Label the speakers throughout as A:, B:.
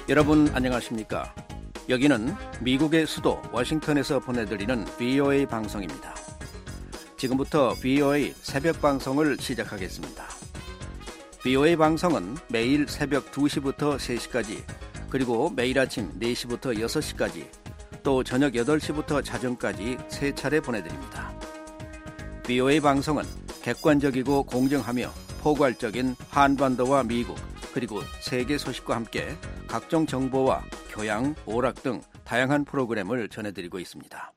A: 여러분 안녕하십니까? 여기는 미국의 수도 워싱턴에서 보내드리는 VOA 방송입니다. 지금부터 VOA 새벽 방송을 시작하겠습니다. VOA 방송은 매일 새벽 2시부터 3시까지, 그리고 매일 아침 4시부터 6시까지, 또 저녁 8시부터 자정까지 3차례 보내드립니다. VOA 방송은 객관적이고 공정하며 포괄적인 한반도와 미국, 그리고 세계 소식과 함께 각종 정보와 교양, 오락 등 다양한 프로그램을 전해드리고 있습니다.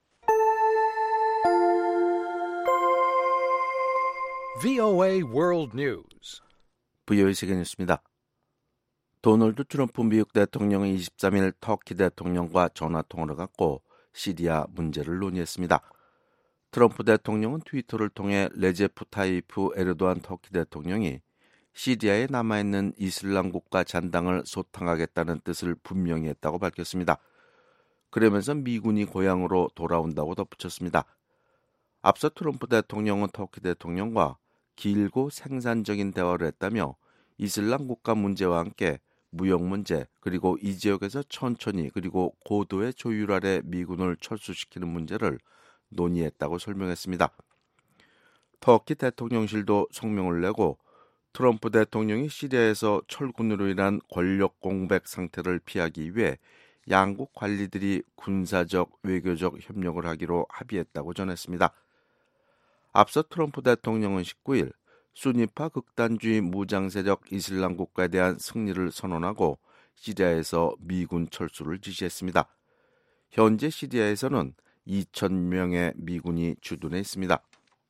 B: VOA World News.
C: VOA 세계 뉴스입니다. 도널드 트럼프 미국 대통령은 23일 터키 대통령과 전화통화를 갖고 시리아 문제를 논의했습니다. 트럼프 대통령은 트위터를 통해 레제프 타이프 에르도안 터키 대통령이 시리아에 남아있는 이슬람 국가 잔당을 소탕하겠다는 뜻을 분명히 했다고 밝혔습니다. 그러면서 미군이 고향으로 돌아온다고 덧붙였습니다. 앞서 트럼프 대통령은 터키 대통령과 길고 생산적인 대화를 했다며 이슬람 국가 문제와 함께 무역 문제, 그리고 이 지역에서 천천히 그리고 고도의 조율 아래 미군을 철수시키는 문제를 논의했다고 설명했습니다. 터키 대통령실도 성명을 내고 트럼프 대통령이 시리아에서 철군으로 인한 권력 공백 상태를 피하기 위해 양국 관리들이 군사적, 외교적 협력을 하기로 합의했다고 전했습니다. 앞서 트럼프 대통령은 19일 수니파 극단주의 무장 세력 이슬람 국가에 대한 승리를 선언하고 시리아에서 미군 철수를 지시했습니다. 현재 시리아에서는 2,000명의 미군이 주둔해 있습니다.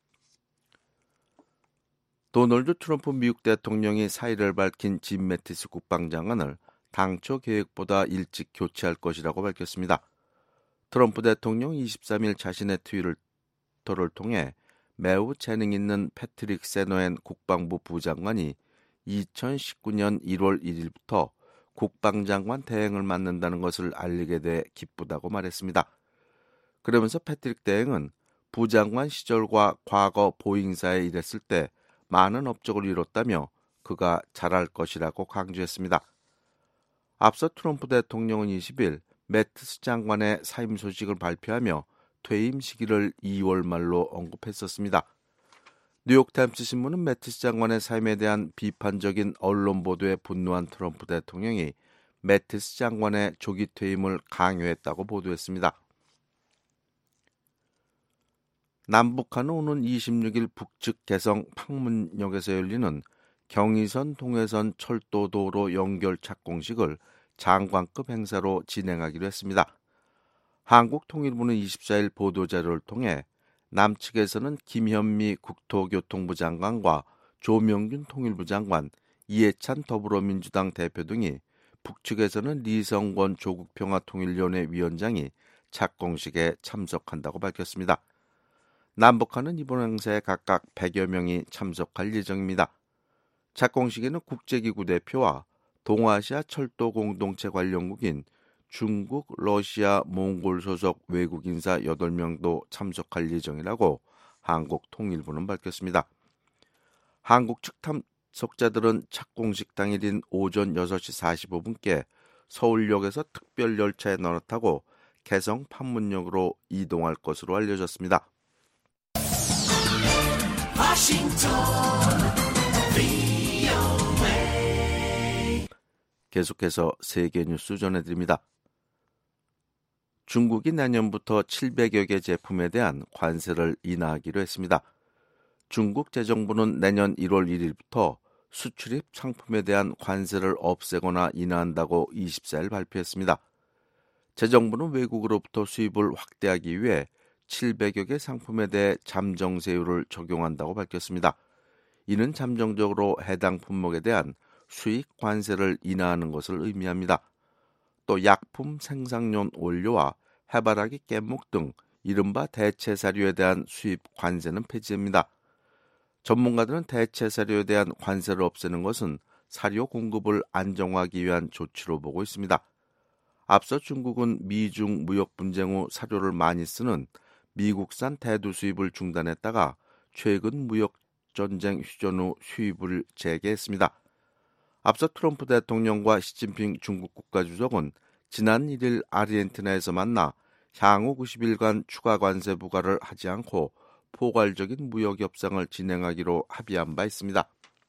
C: 도널드 트럼프 미국 대통령이 사의를 밝힌 짐 매티스 국방장관을 당초 계획보다 일찍 교체할 것이라고 밝혔습니다. 트럼프 대통령이 23일 자신의 트위터를 통해 매우 재능 있는 패트릭 세노엔 국방부 부장관이 2019년 1월 1일부터 국방장관 대행을 맡는다는 것을 알리게 돼 기쁘다고 말했습니다. 그러면서 패트릭 대행은 부장관 시절과 과거 보잉사에 일했을 때 많은 업적을 이뤘다며 그가 잘할 것이라고 강조했습니다. 앞서 트럼프 대통령은 20일 매티스 장관의 사임 소식을 발표하며 퇴임 시기를 2월 말로 언급했었습니다. 뉴욕타임스 신문은 매티스 장관의 사임에 대한 비판적인 언론 보도에 분노한 트럼프 대통령이 매티스 장관의 조기 퇴임을 강요했다고 보도했습니다. 남북한은 오는 26일 북측 개성 팡문역에서 열리는 경의선 동해선 철도도로 연결 착공식을 장관급 행사로 진행하기로 했습니다. 한국통일부는 24일 보도자료를 통해 남측에서는 김현미 국토교통부 장관과 조명균 통일부 장관, 이해찬 더불어민주당 대표 등이, 북측에서는 리성권 조국평화통일위원회 위원장이 착공식에 참석한다고 밝혔습니다. 남북한은 이번 행사에 각각 100여 명이 참석할 예정입니다. 착공식에는 국제기구 대표와 동아시아 철도 공동체 관련국인 중국, 러시아, 몽골 소속 외국 인사 8명도 참석할 예정이라고 한국통일부는 밝혔습니다. 한국 측 참석자들은 착공식 당일인 오전 6시 45분께 서울역에서 특별 열차에 올라타고 개성 판문역으로 이동할 것으로 알려졌습니다. 계속해서 세계 뉴스 전해드립니다. 중국이 내년부터 700여 개 제품에 대한 관세를 인하하기로 했습니다. 중국 재정부는 내년 1월 1일부터 수출입 상품에 대한 관세를 없애거나 인하한다고 24일 발표했습니다. 재정부는 외국으로부터 수입을 확대하기 위해 700여 개 상품에 대해 잠정세율을 적용한다고 밝혔습니다. 이는 잠정적으로 해당 품목에 대한 수입 관세를 인하하는 것을 의미합니다. 또 약품 생산용 원료와 해바라기 깻목 등 이른바 대체 사료에 대한 수입 관세는 폐지됩니다. 전문가들은 대체 사료에 대한 관세를 없애는 것은 사료 공급을 안정화하기 위한 조치로 보고 있습니다. 앞서 중국은 미중 무역 분쟁 후 사료를 많이 쓰는 미국산 대두 수입을 중단했다가 최근 무역 전쟁 휴전 후 수입을 재개했습니다. 앞서 트럼프 대통령과 시진핑 중국 국가주석은 지난 1일 아르헨티나에서 만나 향후 90일간 추가 관세 부과를 하지 않고 포괄적인 무역 협상을 진행하기로 합의한 바 있습니다.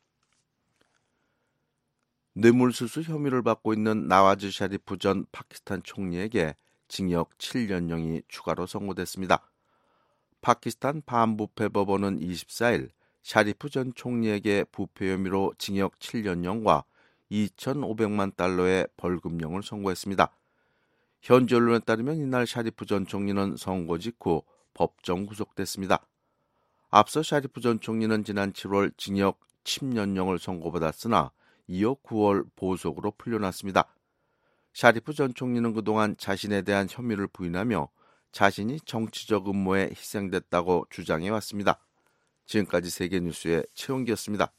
C: 뇌물수수 혐의를 받고 있는 나와즈 샤리프 전 파키스탄 총리에게 징역 7년형이 추가로 선고됐습니다. 파키스탄 반부패 법원은 24일 샤리프 전 총리에게 부패 혐의로 징역 7년형과 2,500만 달러의 벌금형을 선고했습니다. 현지 언론에 따르면 이날 샤리프 전 총리는 선고 직후 법정 구속됐습니다. 앞서 샤리프 전 총리는 지난 7월 징역 10년형을 선고받았으나 이어 9월 보석으로 풀려났습니다. 샤리프 전 총리는 그동안 자신에 대한 혐의를 부인하며 자신이 정치적 음모에 희생됐다고 주장해왔습니다. 지금까지 세계뉴스의 최용기였습니다.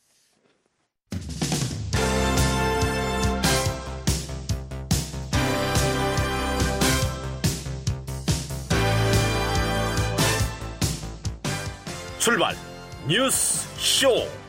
D: 출발 뉴스 쇼.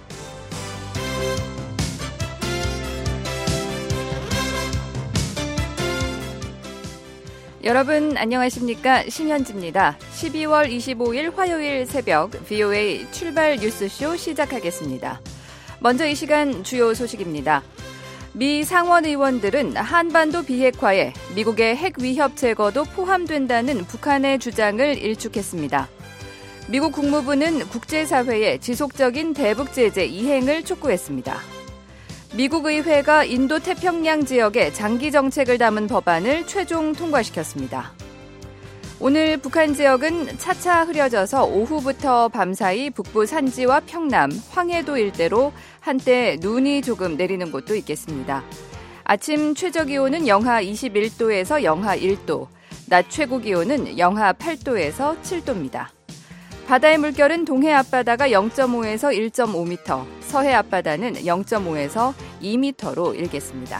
E: 여러분 안녕하십니까? 신현지입니다. 12월 25일 화요일 새벽 VOA 출발 뉴스쇼 시작하겠습니다. 먼저 이 시간 주요 소식입니다. 미 상원 의원들은 한반도 비핵화에 미국의 핵 위협 제거도 포함된다는 북한의 주장을 일축했습니다. 미국 국무부는 국제사회의 지속적인 대북 제재 이행을 촉구했습니다. 미국 의회가 인도태평양 지역의 장기 정책을 담은 법안을 최종 통과시켰습니다. 오늘 북한 지역은 차차 흐려져서 오후부터 밤사이 북부 산지와 평남, 황해도 일대로 한때 눈이 조금 내리는 곳도 있겠습니다. 아침 최저기온은 영하 21도에서 영하 1도, 낮 최고기온은 영하 8도에서 7도입니다. 바다의 물결은 동해 앞바다가 0.5에서 1.5m, 서해 앞바다는 0.5에서 2m로 일겠습니다.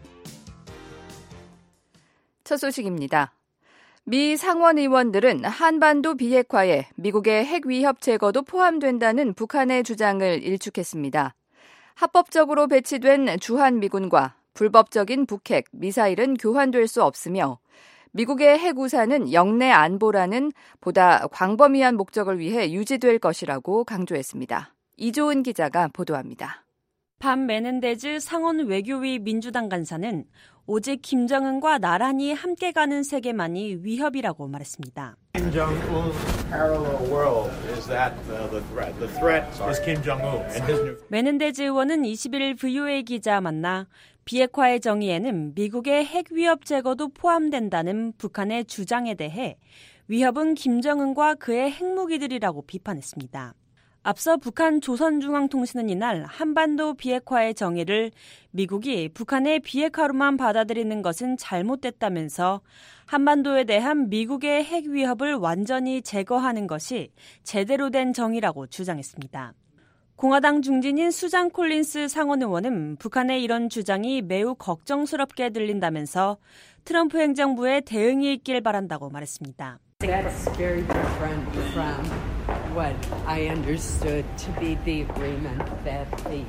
E: 첫 소식입니다. 미 상원 의원들은 한반도 비핵화에 미국의 핵 위협 제거도 포함된다는 북한의 주장을 일축했습니다. 합법적으로 배치된 주한미군과 불법적인 북핵, 미사일은 교환될 수 없으며 미국의 핵우산은 영내 안보라는 보다 광범위한 목적을 위해 유지될 것이라고 강조했습니다. 이조은 기자가 보도합니다.
F: 반 메넨데즈 상원 외교위 민주당 간사는 오직 김정은과 나란히 함께 가는 세계만이 위협이라고 말했습니다.
G: Kim Jong-un parallel world is that the threat. The threat is Kim Jong-un and his new.
F: 메넨데즈 의원은 21일 VOA 기자 만나 비핵화의 정의에는 미국의 핵 위협 제거도 포함된다는 북한의 주장에 대해 위협은 김정은과 그의 핵무기들이라고 비판했습니다. 앞서 북한 조선중앙통신은 이날 한반도 비핵화의 정의를 미국이 북한의 비핵화로만 받아들이는 것은 잘못됐다면서 한반도에 대한 미국의 핵 위협을 완전히 제거하는 것이 제대로 된 정의라고 주장했습니다. 공화당 중진인 수잔 콜린스 상원 의원은 북한의 이런 주장이 매우 걱정스럽게 들린다면서 트럼프 행정부의 대응이 있길 바란다고 말했습니다.
H: That's very different from what I understood to be the agreement that the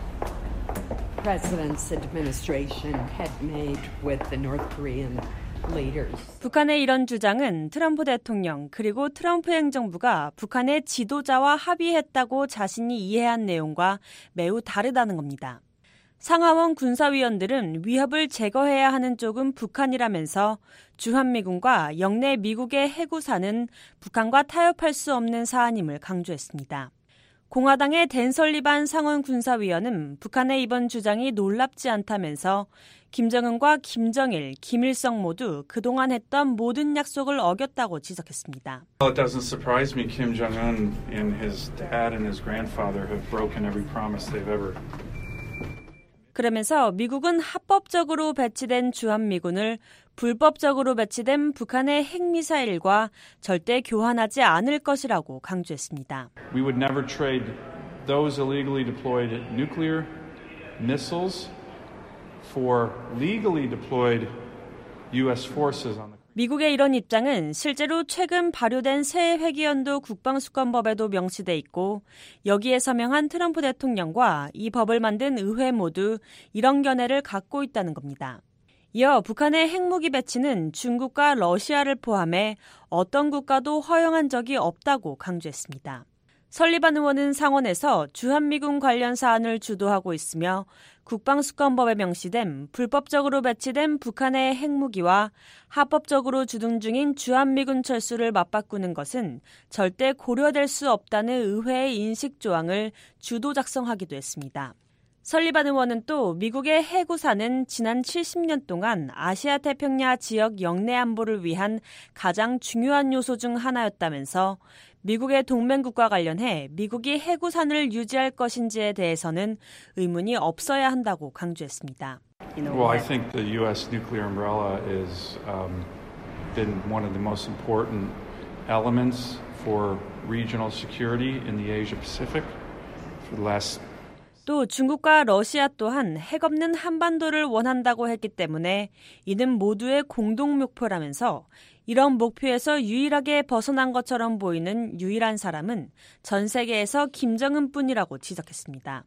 H: president's administration had made with the North Korean leaders.
F: 북한의 이런 주장은 트럼프 대통령 그리고 트럼프 행정부가 북한의 지도자와 합의했다고 자신이 이해한 내용과 매우 다르다는 겁니다. 상하원 군사위원들은 위협을 제거해야 하는 쪽은 북한이라면서 주한미군과 영내 미국의 해구사는 북한과 타협할 수 없는 사안임을 강조했습니다. 공화당의 댄 설리반 상원 군사위원은 북한의 이번 주장이 놀랍지 않다면서 김정은과 김정일, 김일성 모두 그동안 했던 모든 약속을 어겼다고 지적했습니다.
I: Well, it doesn't surprise me. Kim Jong-un and his dad and his grandfather have broken every promise they've ever.
F: 그러면서 미국은 합법적으로 배치된 주한미군을 불법적으로 배치된 북한의 핵미사일과 절대 교환하지 않을 것이라고 강조했습니다.
I: We would never trade those illegally deployed nuclear missiles for legally deployed U.S. forces on the.
F: 미국의 이런 입장은 실제로 최근 발효된 새 회계연도 국방수권법에도 명시돼 있고 여기에 서명한 트럼프 대통령과 이 법을 만든 의회 모두 이런 견해를 갖고 있다는 겁니다. 이어 북한의 핵무기 배치는 중국과 러시아를 포함해 어떤 국가도 허용한 적이 없다고 강조했습니다. 설리반 의원은 상원에서 주한미군 관련 사안을 주도하고 있으며 국방수권법에 명시된 불법적으로 배치된 북한의 핵무기와 합법적으로 주둔 중인 주한미군 철수를 맞바꾸는 것은 절대 고려될 수 없다는 의회의 인식 조항을 주도 작성하기도 했습니다. 설리반 의원은 또 미국의 해구사는 지난 70년 동안 아시아 태평양 지역 영내 안보를 위한 가장 중요한 요소 중 하나였다면서 미국의 동맹국과 관련해 미국이 해구산을 유지할 것인지에 대해서는 의문이 없어야 한다고 강조했습니다.
I: Well, I think the U.S. nuclear umbrella has been one of the most important elements for regional security in the Asia-Pacific for the last
F: 또 중국과 러시아 또한 핵 없는 한반도를 원한다고 했기 때문에 이는 모두의 공동 목표라면서 이런 목표에서 유일하게 벗어난 것처럼 보이는 유일한 사람은 전 세계에서 김정은뿐이라고 지적했습니다.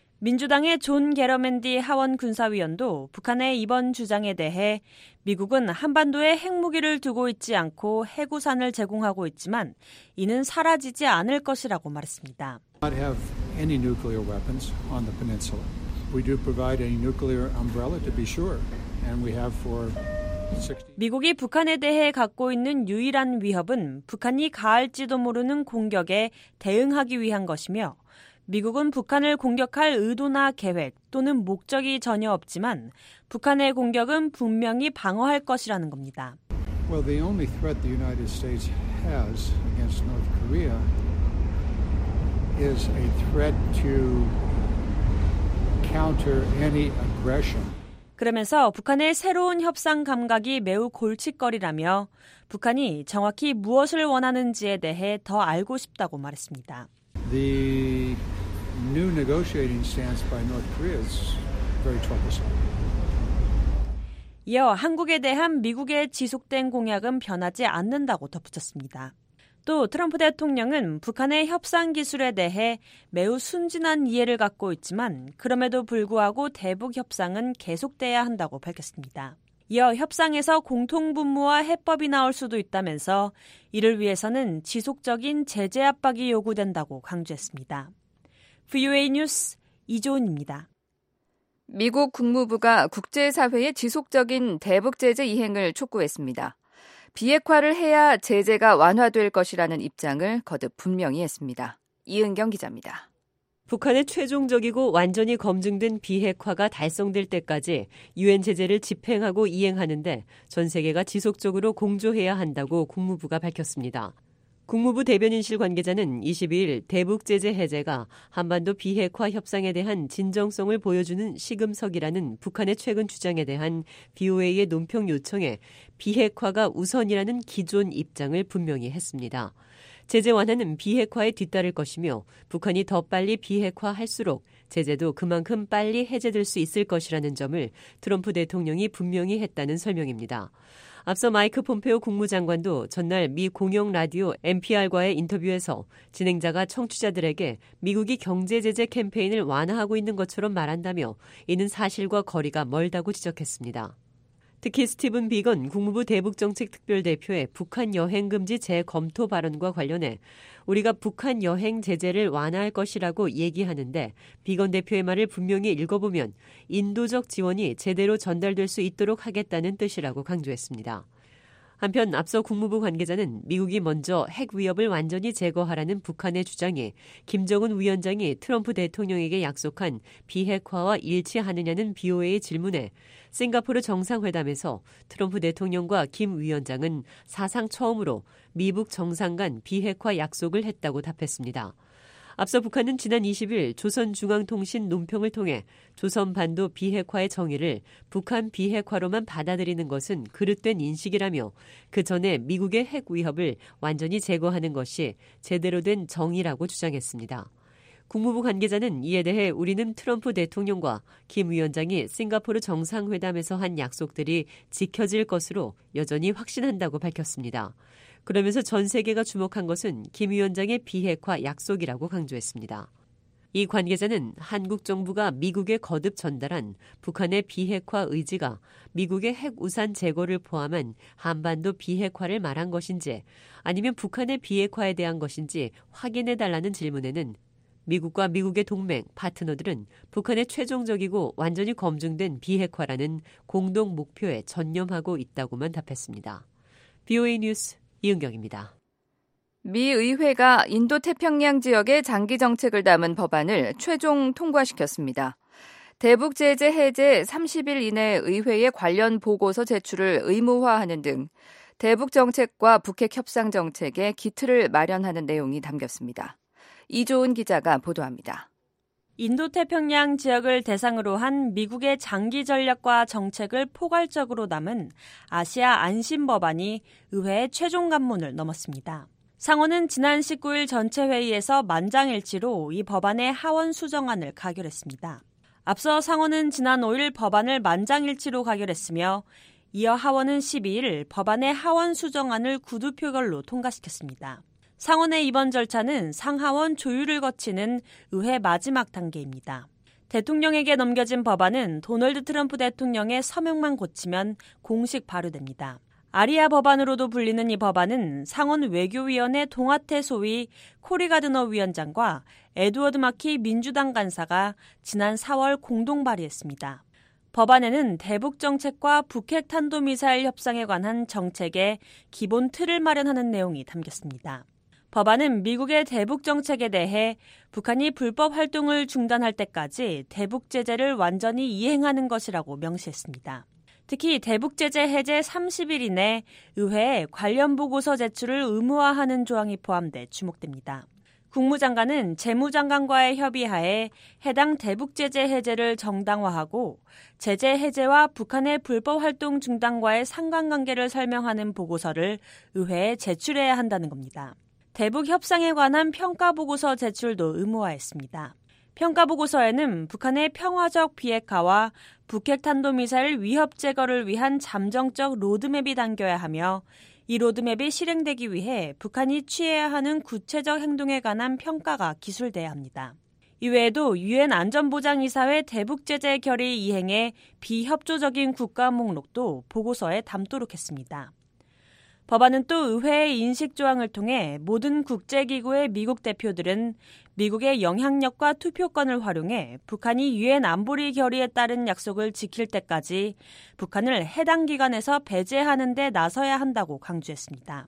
F: 민주당의 존 게러맨디 하원 군사위원도 북한의 이번 주장에 대해 미국은 한반도에 핵무기를 두고 있지 않고 해구산을 제공하고 있지만 이는 사라지지 않을 것이라고 말했습니다.
J: Not have any nuclear weapons on the peninsula. We do provide a nuclear umbrella to be sure, and we have for 60.
F: 미국이 북한에 대해 갖고 있는 유일한 위협은 북한이 가할지도 모르는 공격에 대응하기 위한 것이며 미국은 북한을 공격할 의도나 계획 또는 목적이 전혀 없지만 북한의 공격은 분명히 방어할 것이라는 겁니다.
J: Well, the only threat the United States has against North Korea is a threat to counter any aggression.
F: 그러면서 북한의 새로운 협상 감각이 매우 골칫거리라며 북한이 정확히 무엇을 원하는지에 대해 더 알고 싶다고 말했습니다.
J: The new negotiating stance by North Korea is very troublesome.
F: 이어 한국에 대한 미국의 지속된 공약은 변하지 않는다고 덧붙였습니다. 또 트럼프 대통령은 북한의 협상 기술에 대해 매우 순진한 이해를 갖고 있지만 그럼에도 불구하고 대북 협상은 계속돼야 한다고 밝혔습니다. 이어 협상에서 공통분모와 해법이 나올 수도 있다면서 이를 위해서는 지속적인 제재 압박이 요구된다고 강조했습니다. VOA 뉴스 이조은입니다.
E: 미국 국무부가 국제사회의 지속적인 대북 제재 이행을 촉구했습니다. 비핵화를 해야 제재가 완화될 것이라는 입장을 거듭 분명히 했습니다. 이은경 기자입니다.
K: 북한의 최종적이고 완전히 검증된 비핵화가 달성될 때까지 유엔 제재를 집행하고 이행하는데 전 세계가 지속적으로 공조해야 한다고 국무부가 밝혔습니다. 국무부 대변인실 관계자는 22일 대북 제재 해제가 한반도 비핵화 협상에 대한 진정성을 보여주는 시금석이라는 북한의 최근 주장에 대한 BOA의 논평 요청에 비핵화가 우선이라는 기존 입장을 분명히 했습니다. 제재 완화는 비핵화에 뒤따를 것이며 북한이 더 빨리 비핵화할수록 제재도 그만큼 빨리 해제될 수 있을 것이라는 점을 트럼프 대통령이 분명히 했다는 설명입니다. 앞서 마이크 폼페오 국무장관도 전날 미 공영 라디오 NPR과의 인터뷰에서 진행자가 청취자들에게 미국이 경제 제재 캠페인을 완화하고 있는 것처럼 말한다며 이는 사실과 거리가 멀다고 지적했습니다. 특히 스티븐 비건 국무부 대북정책특별대표의 북한 여행 금지 재검토 발언과 관련해 우리가 북한 여행 제재를 완화할 것이라고 얘기하는데 비건 대표의 말을 분명히 읽어보면 인도적 지원이 제대로 전달될 수 있도록 하겠다는 뜻이라고 강조했습니다. 한편 앞서 국무부 관계자는 미국이 먼저 핵 위협을 완전히 제거하라는 북한의 주장이 김정은 위원장이 트럼프 대통령에게 약속한 비핵화와 일치하느냐는 BOA의 질문에 싱가포르 정상회담에서 트럼프 대통령과 김 위원장은 사상 처음으로 미북 정상 간 비핵화 약속을 했다고 답했습니다. 앞서 북한은 지난 20일 조선중앙통신 논평을 통해 조선반도 비핵화의 정의를 북한 비핵화로만 받아들이는 것은 그릇된 인식이라며 그 전에 미국의 핵 위협을 완전히 제거하는 것이 제대로 된 정의라고 주장했습니다. 국무부 관계자는 이에 대해 우리는 트럼프 대통령과 김 위원장이 싱가포르 정상회담에서 한 약속들이 지켜질 것으로 여전히 확신한다고 밝혔습니다. 그러면서 전 세계가 주목한 것은 김 위원장의 비핵화 약속이라고 강조했습니다. 이 관계자는 한국 정부가 미국에 거듭 전달한 북한의 비핵화 의지가 미국의 핵 우산 제거를 포함한 한반도 비핵화를 말한 것인지 아니면 북한의 비핵화에 대한 것인지 확인해달라는 질문에는 미국과 미국의 동맹, 파트너들은 북한의 최종적이고 완전히 검증된 비핵화라는 공동 목표에 전념하고 있다고만 답했습니다. VOA 뉴스 이은경입니다.
E: 미 의회가 인도태평양 지역의 장기 정책을 담은 법안을 최종 통과시켰습니다. 대북 제재 해제 30일 이내 의회에 관련 보고서 제출을 의무화하는 등 대북 정책과 북핵 협상 정책의 기틀을 마련하는 내용이 담겼습니다. 이조은 기자가 보도합니다.
F: 인도태평양 지역을 대상으로 한 미국의 장기 전략과 정책을 포괄적으로 담은 아시아 안심 법안이 의회의 최종 관문을 넘었습니다. 상원은 지난 19일 전체 회의에서 만장일치로 이 법안의 하원 수정안을 가결했습니다. 앞서 상원은 지난 5일 법안을 만장일치로 가결했으며 이어 하원은 12일 법안의 하원 수정안을 구두 표결로 통과시켰습니다. 상원의 이번 절차는 상하원 조율을 거치는 의회 마지막 단계입니다. 대통령에게 넘겨진 법안은 도널드 트럼프 대통령의 서명만 고치면 공식 발효됩니다. 아리아 법안으로도 불리는 이 법안은 상원 외교위원회 동아태 소위 코리 가드너 위원장과 에드워드 마키 민주당 간사가 지난 4월 공동 발의했습니다. 법안에는 대북 정책과 북핵 탄도미사일 협상에 관한 정책의 기본 틀을 마련하는 내용이 담겼습니다. 법안은 미국의 대북 정책에 대해 북한이 불법 활동을 중단할 때까지 대북 제재를 완전히 이행하는 것이라고 명시했습니다. 특히 대북 제재 해제 30일 이내 의회에 관련 보고서 제출을 의무화하는 조항이 포함돼 주목됩니다. 국무장관은 재무장관과의 협의하에 해당 대북 제재 해제를 정당화하고 제재 해제와 북한의 불법 활동 중단과의 상관관계를 설명하는 보고서를 의회에 제출해야 한다는 겁니다. 대북 협상에 관한 평가보고서 제출도 의무화했습니다. 평가보고서에는 북한의 평화적 비핵화와 북핵 탄도미사일 위협 제거를 위한 잠정적 로드맵이 담겨야 하며 이 로드맵이 실행되기 위해 북한이 취해야 하는 구체적 행동에 관한 평가가 기술돼야 합니다. 이외에도 유엔 안전보장이사회 대북 제재 결의 이행에 비협조적인 국가 목록도 보고서에 담도록 했습니다. 법안은 또 의회의 인식 조항을 통해 모든 국제기구의 미국 대표들은 미국의 영향력과 투표권을 활용해 북한이 유엔 안보리 결의에 따른 약속을 지킬 때까지 북한을 해당 기관에서 배제하는 데 나서야 한다고 강조했습니다.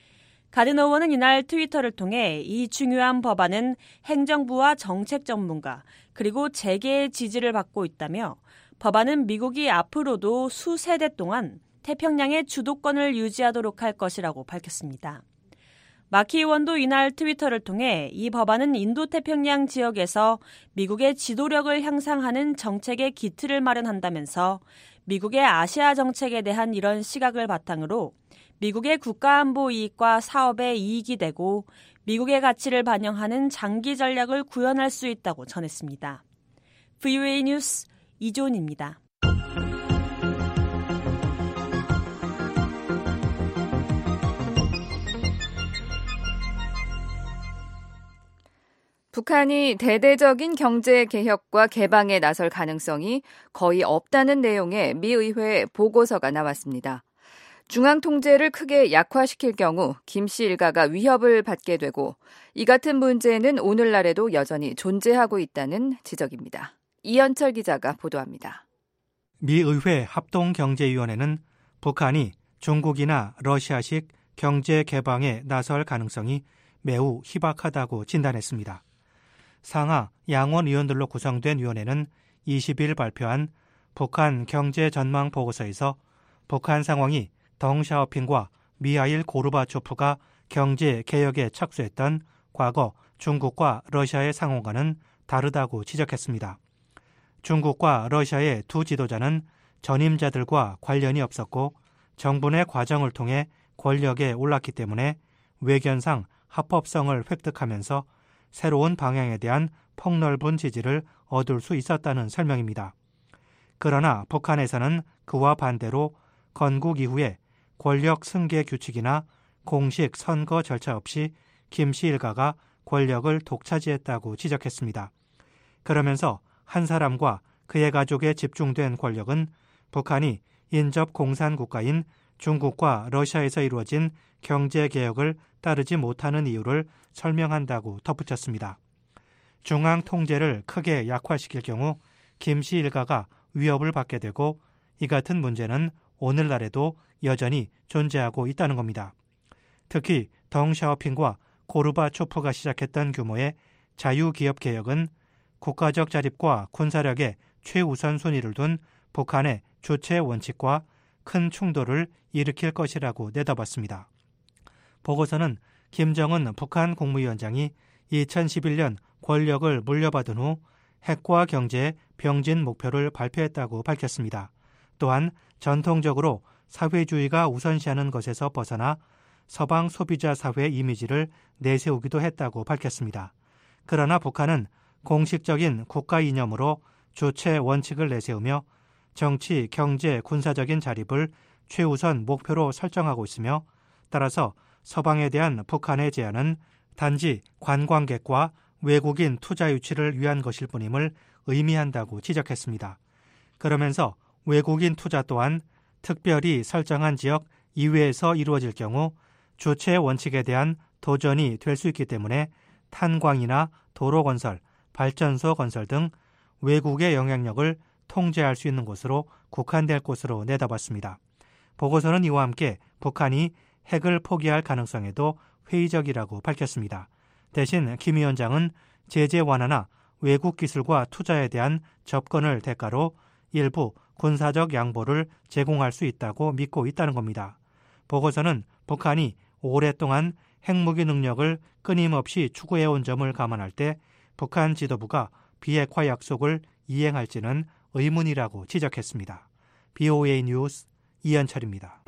F: 가든 의원은 이날 트위터를 통해 이 중요한 법안은 행정부와 정책 전문가 그리고 재계의 지지를 받고 있다며 법안은 미국이 앞으로도 수세대 동안 태평양의 주도권을 유지하도록 할 것이라고 밝혔습니다. 마키 의원도 이날 트위터를 통해 이 법안은 인도태평양 지역에서 미국의 지도력을 향상하는 정책의 기틀을 마련한다면서 미국의 아시아 정책에 대한 이런 시각을 바탕으로 미국의 국가안보 이익과 사업의 이익이 되고 미국의 가치를 반영하는 장기 전략을 구현할 수 있다고 전했습니다. VOA 뉴스 이조은입니다.
E: 북한이 대대적인 경제 개혁과 개방에 나설 가능성이 거의 없다는 내용의 미 의회 보고서가 나왔습니다. 중앙 통제를 크게 약화시킬 경우 김 씨 일가가 위협을 받게 되고 이 같은 문제는 오늘날에도 여전히 존재하고 있다는 지적입니다. 이현철 기자가 보도합니다.
L: 미 의회 합동경제위원회는 북한이 중국이나 러시아식 경제 개방에 나설 가능성이 매우 희박하다고 진단했습니다. 상하 양원 의원들로 구성된 위원회는 20일 발표한 북한 경제 전망 보고서에서 북한 상황이 덩샤오핑과 미하일 고르바초프가 경제 개혁에 착수했던 과거 중국과 러시아의 상황과는 다르다고 지적했습니다. 중국과 러시아의 두 지도자는 전임자들과 관련이 없었고 정분의 과정을 통해 권력에 올랐기 때문에 외견상 합법성을 획득하면서 새로운 방향에 대한 폭넓은 지지를 얻을 수 있었다는 설명입니다. 그러나 북한에서는 그와 반대로 건국 이후에 권력 승계 규칙이나 공식 선거 절차 없이 김씨 일가가 권력을 독차지했다고 지적했습니다. 그러면서 한 사람과 그의 가족에 집중된 권력은 북한이 인접 공산 국가인 중국과 러시아에서 이루어진 경제개혁을 따르지 못하는 이유를 설명한다고 덧붙였습니다. 중앙 통제를 크게 약화시킬 경우 김씨 일가가 위협을 받게 되고 이 같은 문제는 오늘날에도 여전히 존재하고 있다는 겁니다. 특히 덩샤오핑과 고르바초프가 시작했던 규모의 자유기업 개혁은 국가적 자립과 군사력에 최우선 순위를 둔 북한의 주체 원칙과 큰 충돌을 일으킬 것이라고 내다봤습니다. 보고서는 김정은 북한 국무위원장이 2011년 권력을 물려받은 후 핵과 경제의 병진 목표를 발표했다고 밝혔습니다. 또한 전통적으로 사회주의가 우선시하는 것에서 벗어나 서방 소비자 사회 이미지를 내세우기도 했다고 밝혔습니다. 그러나 북한은 공식적인 국가 이념으로 주체 원칙을 내세우며 정치, 경제, 군사적인 자립을 최우선 목표로 설정하고 있으며 따라서 서방에 대한 북한의 제안은 단지 관광객과 외국인 투자 유치를 위한 것일 뿐임을 의미한다고 지적했습니다. 그러면서 외국인 투자 또한 특별히 설정한 지역 이외에서 이루어질 경우 주체 원칙에 대한 도전이 될 수 있기 때문에 탄광이나 도로 건설, 발전소 건설 등 외국의 영향력을 통제할 수 있는 곳으로 국한될 것으로 내다봤습니다. 보고서는 이와 함께 북한이 핵을 포기할 가능성에도 회의적이라고 밝혔습니다. 대신 김 위원장은 제재 완화나 외국 기술과 투자에 대한 접근을 대가로 일부 군사적 양보를 제공할 수 있다고 믿고 있다는 겁니다. 보고서는 북한이 오랫동안 핵무기 능력을 끊임없이 추구해온 점을 감안할 때 북한 지도부가 비핵화 약속을 이행할지는 의문이라고 지적했습니다. BOA 뉴스 이현철입니다.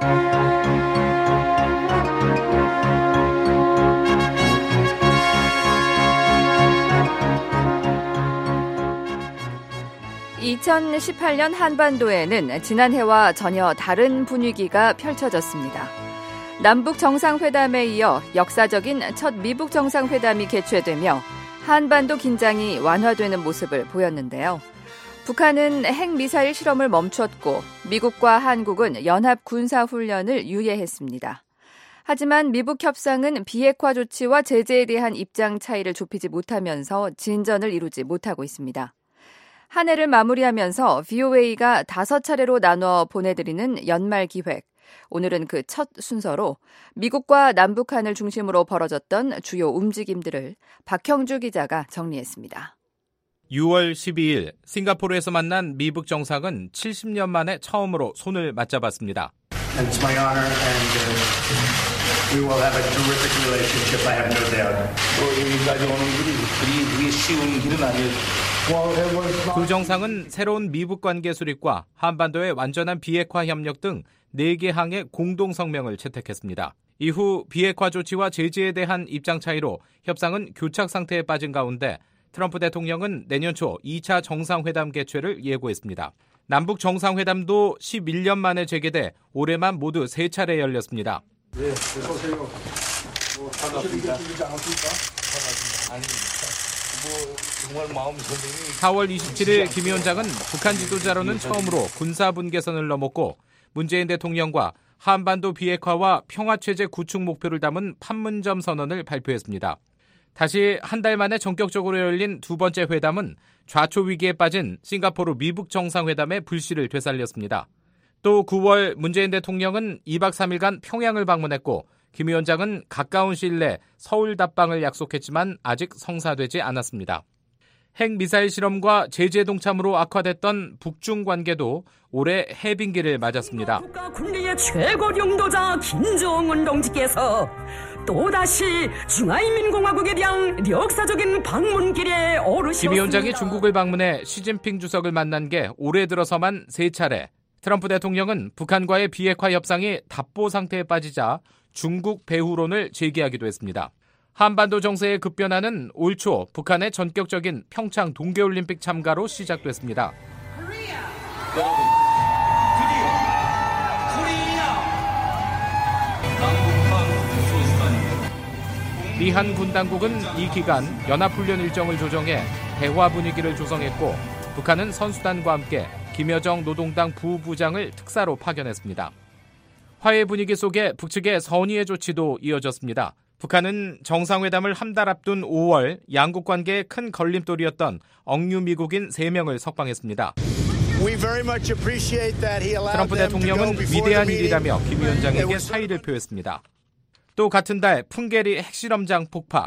E: (2018년) 한반도에는 지난해와 전혀 다른 분위기가 펼쳐졌습니다. 남북 정상회담에 이어 역사적인 첫 미북 정상회담이 개최되며 한반도 긴장이 완화되는 모습을 보였는데요. 북한은 핵미사일 실험을 멈췄고 미국과 한국은 연합 군사훈련을 유예했습니다. 하지만 미북 협상은 비핵화 조치와 제재에 대한 입장 차이를 좁히지 못하면서 진전을 이루지 못하고 있습니다. 한 해를 마무리하면서 VOA가 5차례로 나눠 보내드리는 연말 기획. 오늘은 그 첫 순서로 미국과 남북한을 중심으로 벌어졌던 주요 움직임들을 박형주 기자가 정리했습니다.
M: 6월 12일 싱가포르에서 만난 미북 정상은 70년 만에 처음으로 손을 맞잡았습니다.
N: It's my honor and we will have a terrific relationship, I have no doubt.
O: 여기까지 오는 길이 그게 쉬운 길은 아니에요.
M: 두 정상은 새로운 미북 관계 수립과 한반도의 완전한 비핵화 협력 등 4개 항의 공동 성명을 채택했습니다. 이후 비핵화 조치와 제재에 대한 입장 차이로 협상은 교착 상태에 빠진 가운데 트럼프 대통령은 내년 초 2차 정상회담 개최를 예고했습니다. 남북 정상회담도 11년 만에 재개돼 올해만 모두 3차례 열렸습니다.
O: 네, 어서오세요. 반갑습니다. 정말 마음 선생님이
M: 4월 27일 김 위원장은 북한 지도자로는 처음으로 군사분계선을 넘었고 문재인 대통령과 한반도 비핵화와 평화체제 구축 목표를 담은 판문점 선언을 발표했습니다. 다시 한 달 만에 전격적으로 열린 두 번째 회담은 좌초 위기에 빠진 싱가포르 미북 정상회담의 불씨를 되살렸습니다. 또 9월 문재인 대통령은 2박 3일간 평양을 방문했고 김 위원장은 가까운 시일 내 서울 답방을 약속했지만 아직 성사되지 않았습니다. 핵미사일 실험과 제재 동참으로 악화됐던 북중 관계도 올해 해빙기를 맞았습니다.
P: 국가 군리의 최고 용도자 김정은 동지께서 또다시 중화인민공화국에 대한 역사적인 방문길에 오르셨습니다.
M: 김 위원장이 중국을 방문해 시진핑 주석을 만난 게 올해 들어서만 3차례. 트럼프 대통령은 북한과의 비핵화 협상이 답보 상태에 빠지자 중국 배후론을 제기하기도 했습니다. 한반도 정세의 급변화는 올 초 북한의 전격적인 평창 동계올림픽 참가로 시작됐습니다. 미한 군 당국은 이 기간 연합훈련 일정을 조정해 대화 분위기를 조성했고 북한은 선수단과 함께 김여정 노동당 부부장을 특사로 파견했습니다. 화해 분위기 속에 북측의 선의의 조치도 이어졌습니다. 북한은 정상회담을 한 달 앞둔 5월 양국 관계에 큰 걸림돌이었던 억류 미국인 3명을 석방했습니다. 트럼프 대통령은 위대한 일이라며 김 위원장에게 사의를 표했습니다. 또 같은 달 풍계리 핵실험장 폭파.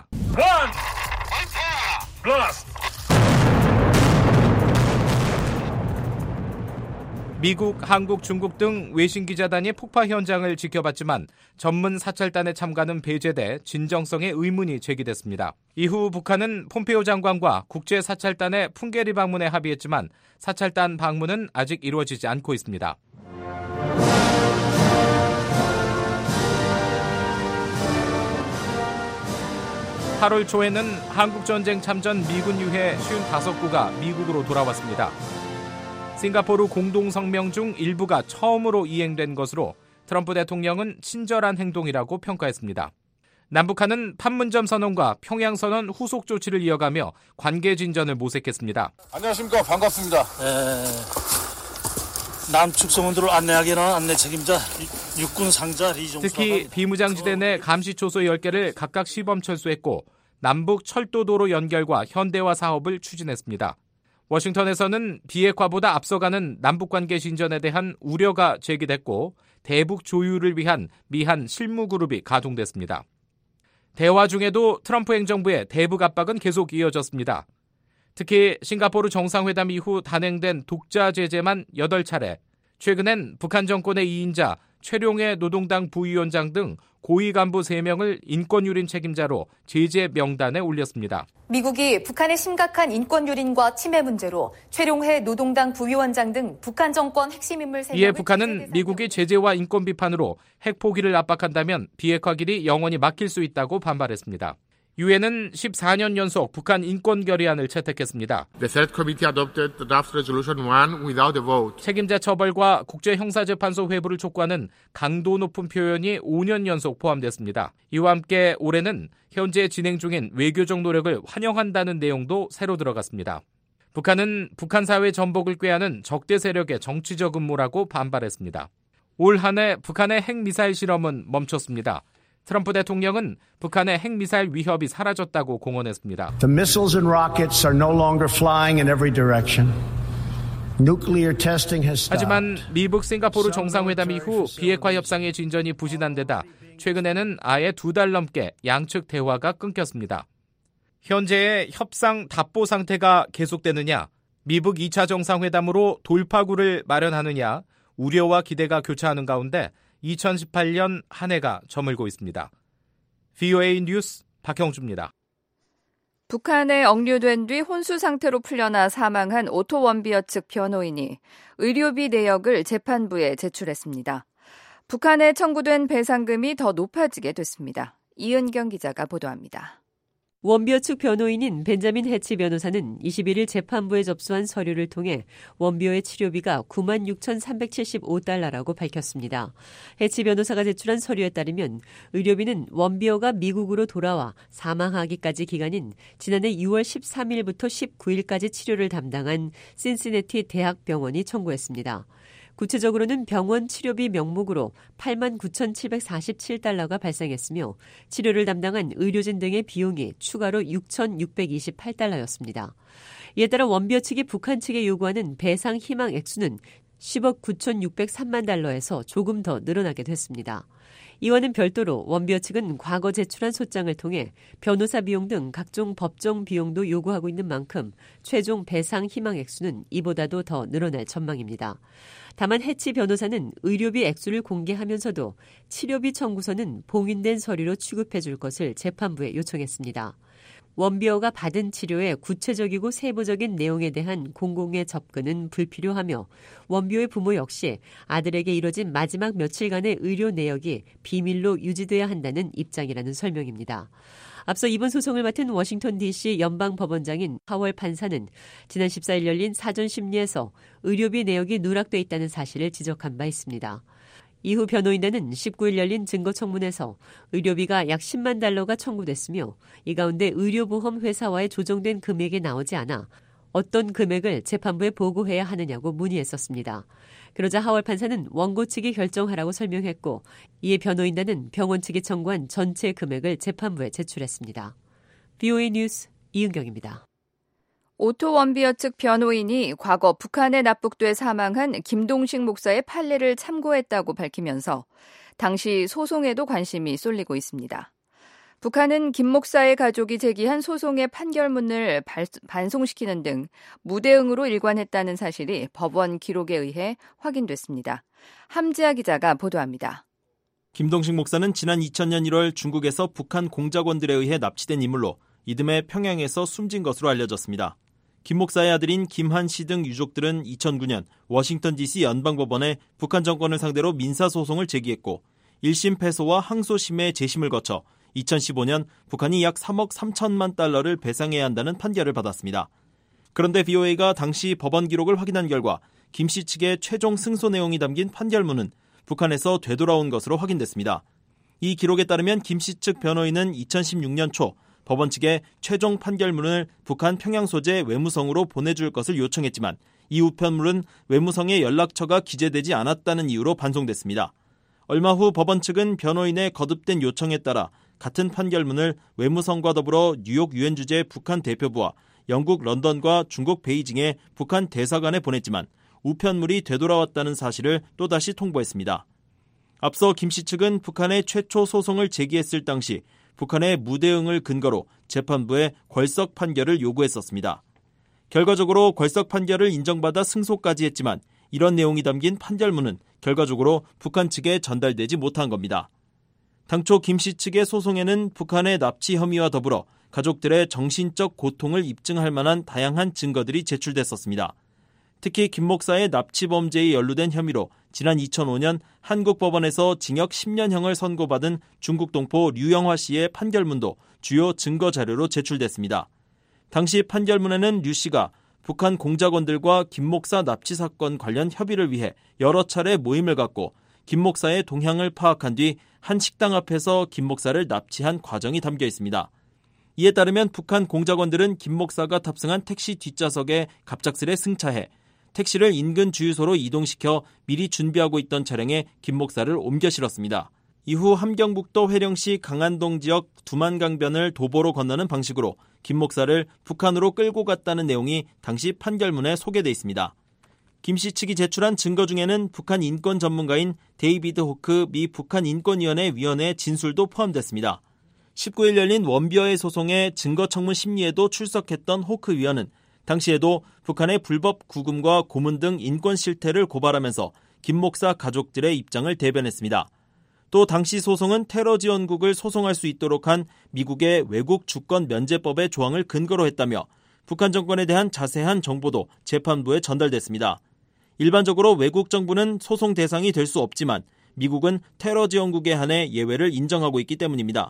M: 미국, 한국, 중국 등 외신 기자단이 폭파 현장을 지켜봤지만 전문 사찰단의 참가는 배제돼 진정성에 의문이 제기됐습니다. 이후 북한은 폼페이오 장관과 국제 사찰단의 풍계리 방문에 합의했지만 사찰단 방문은 아직 이루어지지 않고 있습니다. 8월 초에는 한국전쟁 참전 미군 유해 55구가 미국으로 돌아왔습니다. 싱가포르 공동성명 중 일부가 처음으로 이행된 것으로 트럼프 대통령은 친절한 행동이라고 평가했습니다. 남북한은 판문점 선언과 평양선언 후속 조치를 이어가며 관계 진전을 모색했습니다.
Q: 안녕하십니까. 반갑습니다. 남측 소문들을 안내하게 하는 안내 책임자 육군 상자 리종수.
M: 특히 비무장지대 내 감시초소 10개를 각각 시범 철수했고 남북 철도도로 연결과 현대화 사업을 추진했습니다. 워싱턴에서는 비핵화보다 앞서가는 남북관계 진전에 대한 우려가 제기됐고 대북 조율을 위한 미한 실무그룹이 가동됐습니다. 대화 중에도 트럼프 행정부의 대북 압박은 계속 이어졌습니다. 특히 싱가포르 정상회담 이후 단행된 독자 제재만 8차례, 최근엔 북한 정권의 2인자 최룡해 노동당 부위원장 등 고위 간부 3명을 인권유린 책임자로 제재 명단에 올렸습니다.
R: 미국이 북한의 심각한 인권유린과 침해 문제로 최룡해 노동당 부위원장 등 북한 정권 핵심 인물 3명을
M: 이에 북한은 미국이 제재와 인권 비판으로 핵 포기를 압박한다면 비핵화 길이 영원히 막힐 수 있다고 반발했습니다. 유엔은 14년 연속 북한 인권 결의안을 채택했습니다.
S: The Third Committee adopted the draft resolution 1 without a vote.
M: 책임자 처벌과 국제형사재판소 회부를 촉구하는 강도 높은 표현이 5년 연속 포함됐습니다. 이와 함께 올해는 현재 진행 중인 외교적 노력을 환영한다는 내용도 새로 들어갔습니다. 북한은 북한 사회 전복을 꾀하는 적대 세력의 정치적 음모라고 반발했습니다. 올 한 해 북한의 핵미사일 실험은 멈췄습니다. 트럼프 대통령은 북한의 핵미사일 위협이 사라졌다고 공언했습니다.
T: The missiles and rockets are no longer flying in every direction. Nuclear testing has stopped.
M: 하지만 미북 싱가포르 정상회담 이후 비핵화 협상의 진전이 부진한 데다 최근에는 아예 2달 넘게 양측 대화가 끊겼습니다. 현재의 협상 답보 상태가 계속되느냐, 미북 2차 정상회담으로 돌파구를 마련하느냐 우려와 기대가 교차하는 가운데 2018년 한 해가 저물고 있습니다. VOA 뉴스 박형주입니다.
E: 북한에 억류된 뒤 혼수 상태로 풀려나 사망한 오토 원비어 측 변호인이 의료비 내역을 재판부에 제출했습니다. 북한에 청구된 배상금이 더 높아지게 됐습니다. 이은경 기자가 보도합니다.
K: 원비어 측 변호인인 벤자민 해치 변호사는 21일 재판부에 접수한 서류를 통해 원비어의 치료비가 96,375달러라고 밝혔습니다. 해치 변호사가 제출한 서류에 따르면 의료비는 원비어가 미국으로 돌아와 사망하기까지 기간인 지난해 6월 13일부터 19일까지 치료를 담당한 신시내티 대학병원이 청구했습니다. 구체적으로는 병원 치료비 명목으로 89,747달러가 발생했으며 치료를 담당한 의료진 등의 비용이 추가로 6,628달러였습니다. 이에 따라 원비어 측이 북한 측에 요구하는 배상 희망 액수는 10억 9,603만 달러에서 조금 더 늘어나게 됐습니다. 이와는 별도로 원비어 측은 과거 제출한 소장을 통해 변호사 비용 등 각종 법정 비용도 요구하고 있는 만큼 최종 배상 희망 액수는 이보다도 더 늘어날 전망입니다. 다만 해치 변호사는 의료비 액수를 공개하면서도 치료비 청구서는 봉인된 서류로 취급해 줄 것을 재판부에 요청했습니다. 원비어가 받은 치료의 구체적이고 세부적인 내용에 대한 공공의 접근은 불필요하며 원비어의 부모 역시 아들에게 이뤄진 마지막 며칠간의 의료 내역이 비밀로 유지돼야 한다는 입장이라는 설명입니다. 앞서 이번 소송을 맡은 워싱턴 DC 연방법원장인 하월 판사는 지난 14일 열린 사전 심리에서 의료비 내역이 누락돼 있다는 사실을 지적한 바 있습니다. 이후 변호인단은 19일 열린 증거청문회에서 의료비가 약 10만 달러가 청구됐으며 이 가운데 의료보험 회사와의 조정된 금액이 나오지 않아 어떤 금액을 재판부에 보고해야 하느냐고 문의했었습니다. 그러자 하월 판사는 원고 측이 결정하라고 설명했고 이에 변호인단은 병원 측이 청구한 전체 금액을 재판부에 제출했습니다. VOA 뉴스 이은경입니다.
E: 오토 원비어 측 변호인이 과거 북한에 납북돼 사망한 김동식 목사의 판례를 참고했다고 밝히면서 당시 소송에도 관심이 쏠리고 있습니다. 북한은 김 목사의 가족이 제기한 소송의 판결문을 반송시키는 등 무대응으로 일관했다는 사실이 법원 기록에 의해 확인됐습니다. 함지아 기자가 보도합니다.
U: 김동식 목사는 지난 2000년 1월 중국에서 북한 공작원들에 의해 납치된 인물로 이듬해 평양에서 숨진 것으로 알려졌습니다. 김 목사의 아들인 김한 씨 등 유족들은 2009년 워싱턴 DC 연방법원에 북한 정권을 상대로 민사소송을 제기했고 1심 패소와 항소심의 재심을 거쳐 2015년 북한이 약 3억 3천만 달러를 배상해야 한다는 판결을 받았습니다. 그런데 VOA가 당시 법원 기록을 확인한 결과 김 씨 측의 최종 승소 내용이 담긴 판결문은 북한에서 되돌아온 것으로 확인됐습니다. 이 기록에 따르면 김 씨 측 변호인은 2016년 초 법원 측에 최종 판결문을 북한 평양 소재 외무성으로 보내줄 것을 요청했지만 이 우편물은 외무성의 연락처가 기재되지 않았다는 이유로 반송됐습니다. 얼마 후 법원 측은 변호인의 거듭된 요청에 따라 같은 판결문을 외무성과 더불어 뉴욕 유엔 주재 북한 대표부와 영국 런던과 중국 베이징에 북한 대사관에 보냈지만 우편물이 되돌아왔다는 사실을 또다시 통보했습니다. 앞서 김 씨 측은 북한의 최초 소송을 제기했을 당시 북한의 무대응을 근거로 재판부에 궐석 판결을 요구했었습니다. 결과적으로 궐석 판결을 인정받아 승소까지 했지만 이런 내용이 담긴 판결문은 결과적으로 북한 측에 전달되지 못한 겁니다. 당초 김 씨 측의 소송에는 북한의 납치 혐의와 더불어 가족들의 정신적 고통을 입증할 만한 다양한 증거들이 제출됐었습니다. 특히 김 목사의 납치 범죄에 연루된 혐의로 지난 2005년 한국 법원에서 징역 10년형을 선고받은 중국 동포 류영화 씨의 판결문도 주요 증거 자료로 제출됐습니다. 당시 판결문에는 류 씨가 북한 공작원들과 김 목사 납치 사건 관련 협의를 위해 여러 차례 모임을 갖고 김 목사의 동향을 파악한 뒤 한 식당 앞에서 김 목사를 납치한 과정이 담겨 있습니다. 이에 따르면 북한 공작원들은 김 목사가 탑승한 택시 뒷좌석에 갑작스레 승차해 택시를 인근 주유소로 이동시켜 미리 준비하고 있던 차량에 김 목사를 옮겨 실었습니다. 이후 함경북도 회령시 강안동 지역 두만강변을 도보로 건너는 방식으로 김 목사를 북한으로 끌고 갔다는 내용이 당시 판결문에 소개돼 있습니다. 김 씨 측이 제출한 증거 중에는 북한 인권 전문가인 데이비드 호크 미 북한인권위원회 위원의 진술도 포함됐습니다. 19일 열린 원비어의 소송에 증거청문 심리에도 출석했던 호크 위원은 당시에도 북한의 불법 구금과 고문 등 인권 실태를 고발하면서 김 목사 가족들의 입장을 대변했습니다. 또 당시 소송은 테러 지원국을 소송할 수 있도록 한 미국의 외국 주권 면제법의 조항을 근거로 했다며 북한 정권에 대한 자세한 정보도 재판부에 전달됐습니다. 일반적으로 외국 정부는 소송 대상이 될 수 없지만 미국은 테러 지원국에 한해 예외를 인정하고 있기 때문입니다.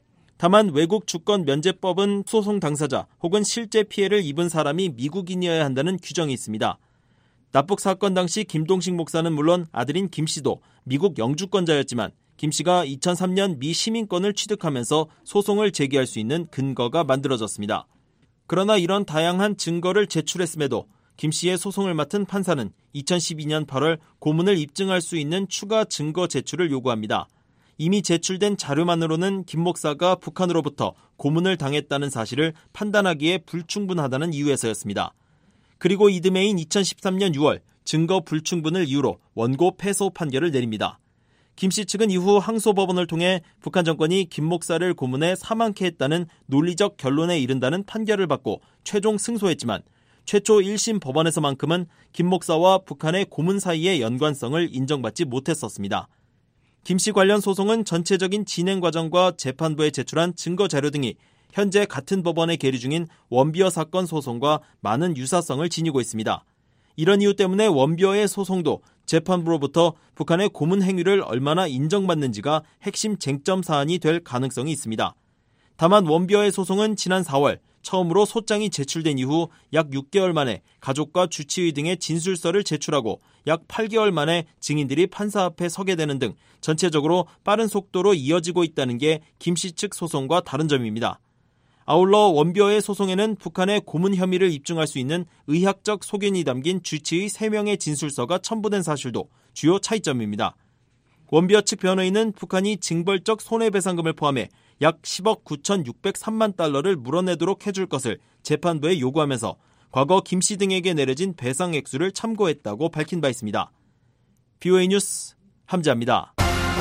U: 다만 외국 주권 면제법은 소송 당사자 혹은 실제 피해를 입은 사람이 미국인이어야 한다는 규정이 있습니다. 납북 사건 당시 김동식 목사는 물론 아들인 김 씨도 미국 영주권자였지만 김 씨가 2003년 미 시민권을 취득하면서 소송을 제기할 수 있는 근거가 만들어졌습니다. 그러나 이런 다양한 증거를 제출했음에도 김 씨의 소송을 맡은 판사는 2012년 8월 고문을 입증할 수 있는 추가 증거 제출을 요구합니다. 이미 제출된 자료만으로는 김 목사가 북한으로부터 고문을 당했다는 사실을 판단하기에 불충분하다는 이유에서였습니다. 그리고 이듬해인 2013년 6월 증거 불충분을 이유로 원고 패소 판결을 내립니다. 김 씨 측은 이후 항소법원을 통해 북한 정권이 김 목사를 고문해 사망케 했다는 논리적 결론에 이른다는 판결을 받고 최종 승소했지만 최초 1심 법원에서만큼은 김 목사와 북한의 고문 사이의 연관성을 인정받지 못했었습니다. 김 씨 관련 소송은 전체적인 진행 과정과 재판부에 제출한 증거 자료 등이 현재 같은 법원에 계류 중인 원비어 사건 소송과 많은 유사성을 지니고 있습니다. 이런 이유 때문에 원비어의 소송도 재판부로부터 북한의 고문 행위를 얼마나 인정받는지가 핵심 쟁점 사안이 될 가능성이 있습니다. 다만 원비어의 소송은 지난 4월 처음으로 소장이 제출된 이후 약 6개월 만에 가족과 주치의 등의 진술서를 제출하고 약 8개월 만에 증인들이 판사 앞에 서게 되는 등 전체적으로 빠른 속도로 이어지고 있다는 게 김 씨 측 소송과 다른 점입니다. 아울러 원비어의 소송에는 북한의 고문 혐의를 입증할 수 있는 의학적 소견이 담긴 주치의 3명의 진술서가 첨부된 사실도 주요 차이점입니다. 원비어 측 변호인은 북한이 징벌적 손해배상금을 포함해 약 10억 9,603만 달러를 물어내도록 해줄 것을 재판부에 요구하면서 과거 김 씨 등에게 내려진 배상 액수를 참고했다고 밝힌 바 있습니다. VOA 뉴스 함지아입니다.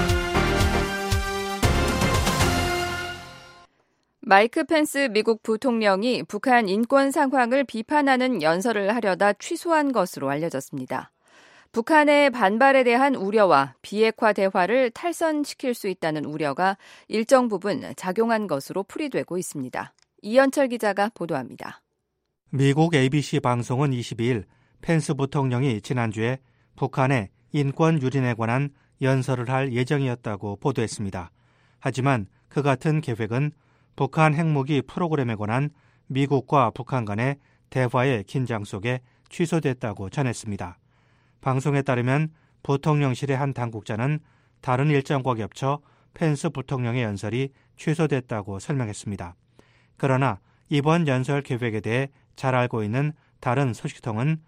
E: 마이크 펜스 미국 부통령이 북한 인권 상황을 비판하는 연설을 하려다 취소한 것으로 알려졌습니다. 북한의 반발에 대한 우려와 비핵화 대화를 탈선시킬 수 있다는 우려가 일정 부분 작용한 것으로 풀이되고 있습니다. 이현철 기자가 보도합니다.
L: 미국 ABC 방송은 22일 펜스 부통령이 지난주에 북한의 인권 유린에 관한 연설을 할 예정이었다고 보도했습니다. 하지만 그 같은 계획은 북한 핵무기 프로그램에 관한 미국과 북한 간의 대화의 긴장 속에 취소됐다고 전했습니다. 방송에 따르면 부통령실의 한 당국자는 다른 일정과 겹쳐 펜스 부통령의 연설이 취소됐다고 설명했습니다. 그러나 이번 연설 계획에 대해 잘 알고 있는 다른 소식통은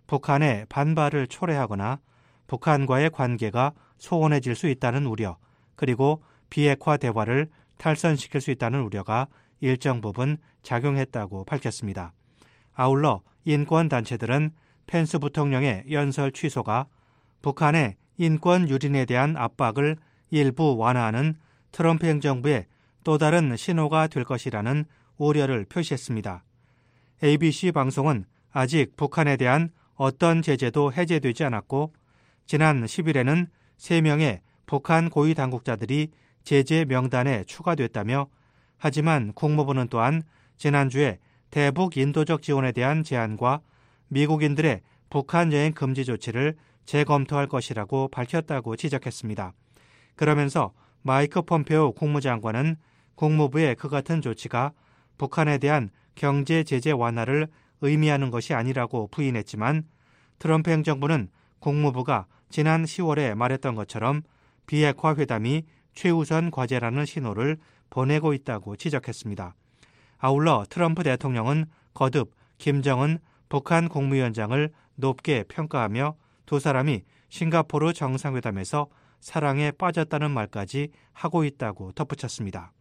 L: 북한의 반발을 초래하거나 북한과의 관계가 소원해질 수 있다는 우려, 그리고 비핵화 대화를 탈선시킬 수 있다는 우려가 일정 부분 작용했다고 밝혔습니다. 아울러 인권단체들은 펜스 부통령의 연설 취소가 북한의 인권 유린에 대한 압박을 일부 완화하는 트럼프 행정부의 또 다른 신호가 될 것이라는 우려를 표시했습니다. ABC 방송은 아직 북한에 대한 어떤 제재도 해제되지 않았고 지난 10일에는 3명의 북한 고위 당국자들이 제재 명단에 추가됐다며 하지만 국무부는 또한 지난주에 대북 인도적 지원에 대한 제안과 미국인들의 북한 여행 금지 조치를 재검토할 것이라고 밝혔다고 지적했습니다. 그러면서 마이크 폼페오 국무장관은 국무부의 그 같은 조치가 북한에 대한 경제 제재 완화를 의미하는 것이 아니라고 부인했지만 트럼프 행정부는 국무부가 지난 10월에 말했던 것처럼 비핵화 회담이 최우선 과제라는 신호를 보내고 있다고 지적했습니다. 아울러 트럼프 대통령은 거듭 김정은 북한 국무위원장을 높게 평가하며 두 사람이 싱가포르 정상회담에서 사랑에 빠졌다는 말까지 하고 있다고 덧붙였습니다.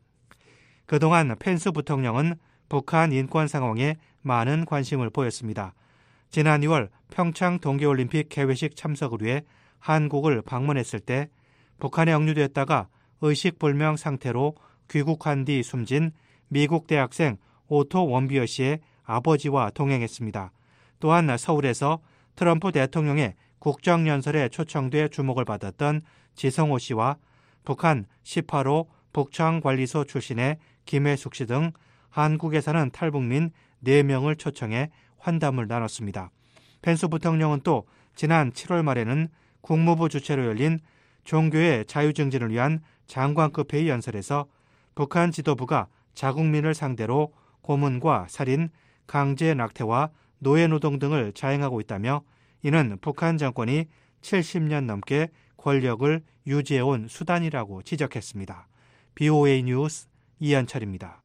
L: 그동안 펜스 부통령은 북한 인권 상황에 많은 관심을 보였습니다. 지난 2월 평창 동계올림픽 개회식 참석을 위해 한국을 방문했을 때 북한에 억류됐다가 의식불명 상태로 귀국한 뒤 숨진 미국 대학생 오토 원비어 씨의 아버지와 동행했습니다. 또한 서울에서 트럼프 대통령의 국정연설에 초청돼 주목을 받았던 지성호 씨와 북한 18호 북청관리소 출신의 김혜숙 씨 등 한국에 사는 탈북민 4명을 초청해 환담을 나눴습니다. 펜스 부통령은 또 지난 7월 말에는 국무부 주최로 열린 종교의 자유증진을 위한 장관급 회의 연설에서 북한 지도부가 자국민을 상대로 고문과 살인, 강제 낙태와 노예노동 등을 자행하고 있다며 이는 북한 정권이 70년 넘게 권력을 유지해온 수단이라고 지적했습니다. BOA 뉴스 이현철입니다.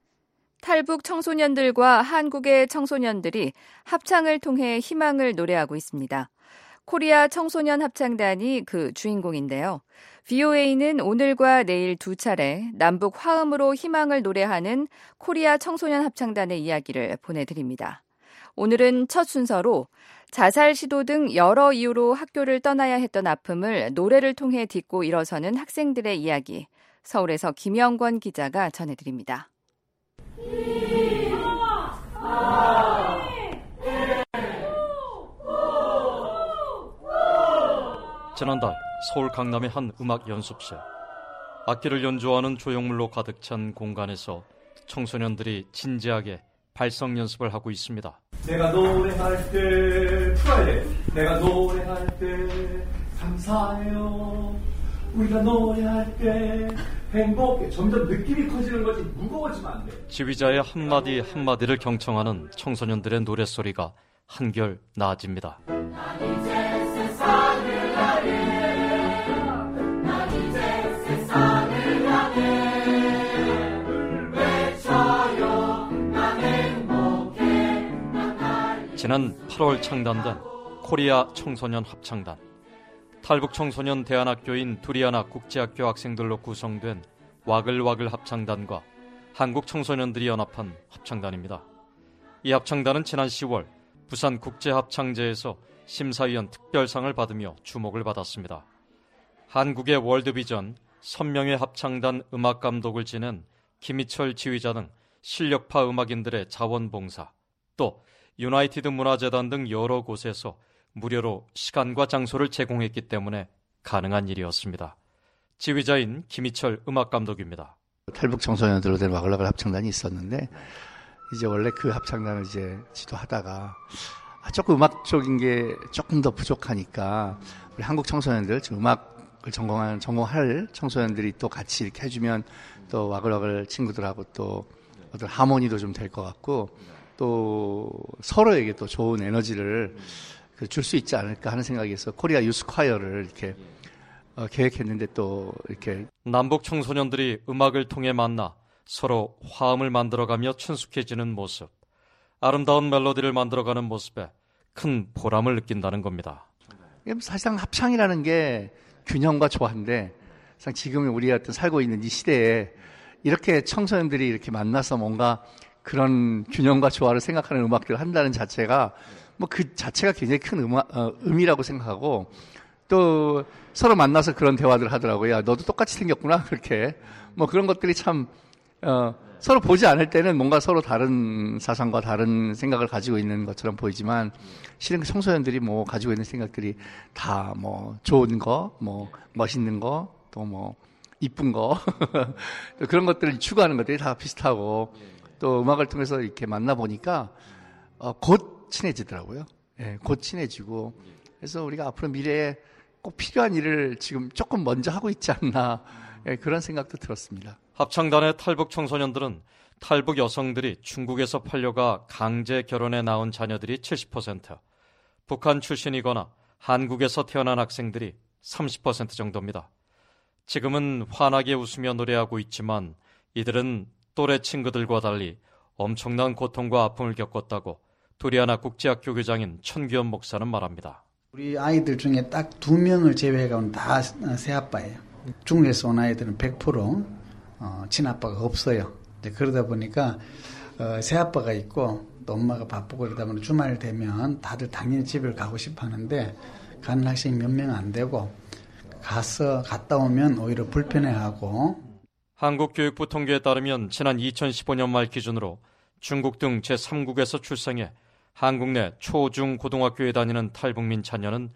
E: 탈북 청소년들과 한국의 청소년들이 합창을 통해 희망을 노래하고 있습니다. 코리아 청소년 합창단이 그 주인공인데요. VOA는 오늘과 내일 2차례 남북 화음으로 희망을 노래하는 코리아 청소년 합창단의 이야기를 보내드립니다. 오늘은 첫 순서로 자살 시도 등 여러 이유로 학교를 떠나야 했던 아픔을 노래를 통해 딛고 일어서는 학생들의 이야기, 서울에서 김영권 기자가 전해드립니다.
A: 지난달 서울 강남의 한 음악 연습실. 악기를 연주하는 조형물로 가득 찬 공간에서 청소년들이 진지하게 발성 연습을 하고 있습니다.
B: 내가 노래할 때 풀어야 돼. 내가 노래할 때 감사해요. 우리가 노래할 때 행복해. 점점 느낌이 커지는 거지 무거워지면 안 돼.
A: 지휘자의 한마디 한마디를 경청하는 청소년들의 노랫소리가 한결 나아집니다. 지난 8월 창단된 코리아 청소년 합창단, 탈북 청소년 대안학교인 두리아나 국제학교 학생들로 구성된 와글와글 합창단과 한국 청소년들이 연합한 합창단입니다. 이 합창단은 지난 10월 부산 국제합창제에서 심사위원 특별상을 받으며 주목을 받았습니다. 한국의 월드비전, 선명의 합창단 음악감독을 지낸 김희철 지휘자 등 실력파 음악인들의 자원봉사, 또 유나이티드 문화재단 등 여러 곳에서 무료로 시간과 장소를 제공했기 때문에 가능한 일이었습니다. 지휘자인 김희철 음악감독입니다.
V: 탈북 청소년들로 된 와글와글 합창단이 있었는데 이제 원래 그 합창단을 이제 지도하다가 조금 음악적인 게 조금 더 부족하니까 우리 한국 청소년들, 지금 음악을 전공할 청소년들이 또 같이 이렇게 해주면 또 와글와글 친구들하고 또 어떤 하모니도 좀 될 것 같고 또 서로에게 또 좋은 에너지를 줄 수 있지 않을까 하는 생각에서 코리아 유스 콰이어를 이렇게 계획했는데 또 이렇게
A: 남북 청소년들이 음악을 통해 만나 서로 화음을 만들어가며 친숙해지는 모습, 아름다운 멜로디를 만들어가는 모습에 큰 보람을 느낀다는 겁니다.
V: 사실상 합창이라는 게 균형과 조화인데 사실 지금 우리가 살고 있는 이 시대에 이렇게 청소년들이 이렇게 만나서 뭔가 그런 균형과 조화를 생각하는 음악들을 한다는 자체가 뭐 그 자체가 굉장히 큰 의미라고 생각하고 또 서로 만나서 그런 대화들을 하더라고요. 야, 너도 똑같이 생겼구나. 그렇게 뭐 그런 것들이 참 서로 보지 않을 때는 뭔가 서로 다른 사상과 다른 생각을 가지고 있는 것처럼 보이지만 실은 청소년들이 뭐 가지고 있는 생각들이 다 뭐 좋은 거, 뭐 멋있는 거, 또 뭐 이쁜 거 그런 것들을 추구하는 것들이 다 비슷하고 또 음악을 통해서 이렇게 만나 보니까 곧 친해지더라고요. 예, 곧 친해지고 그래서 우리가 앞으로 미래에 꼭 필요한 일을 지금 조금 먼저 하고 있지 않나 그런 생각도 들었습니다.
A: 합창단의 탈북 청소년들은 탈북 여성들이 중국에서 팔려가 강제 결혼에 낳은 자녀들이 70%, 북한 출신이거나 한국에서 태어난 학생들이 30% 정도입니다. 지금은 환하게 웃으며 노래하고 있지만 이들은 또래 친구들과 달리 엄청난 고통과 아픔을 겪었다고 두리아나 국제학교 교장인 천규현 목사는 말합니다.
W: 우리 아이들 중에 딱 2명을 제외하고는 다 새아빠예요. 중국에서 온 아이들은 100% 친아빠가 없어요. 그러다 보니까 새아빠가 있고 또 엄마가 바쁘고 그러다 보니 주말 되면 다들 당연히 집을 가고 싶어 하는데 가는 학생이 몇 명 안 되고 갔다 오면 오히려 불편해하고.
A: 한국교육부 통계에 따르면 지난 2015년 말 기준으로 중국 등 제3국에서 출생해 한국 내 초, 중, 고등학교에 다니는 탈북민 자녀는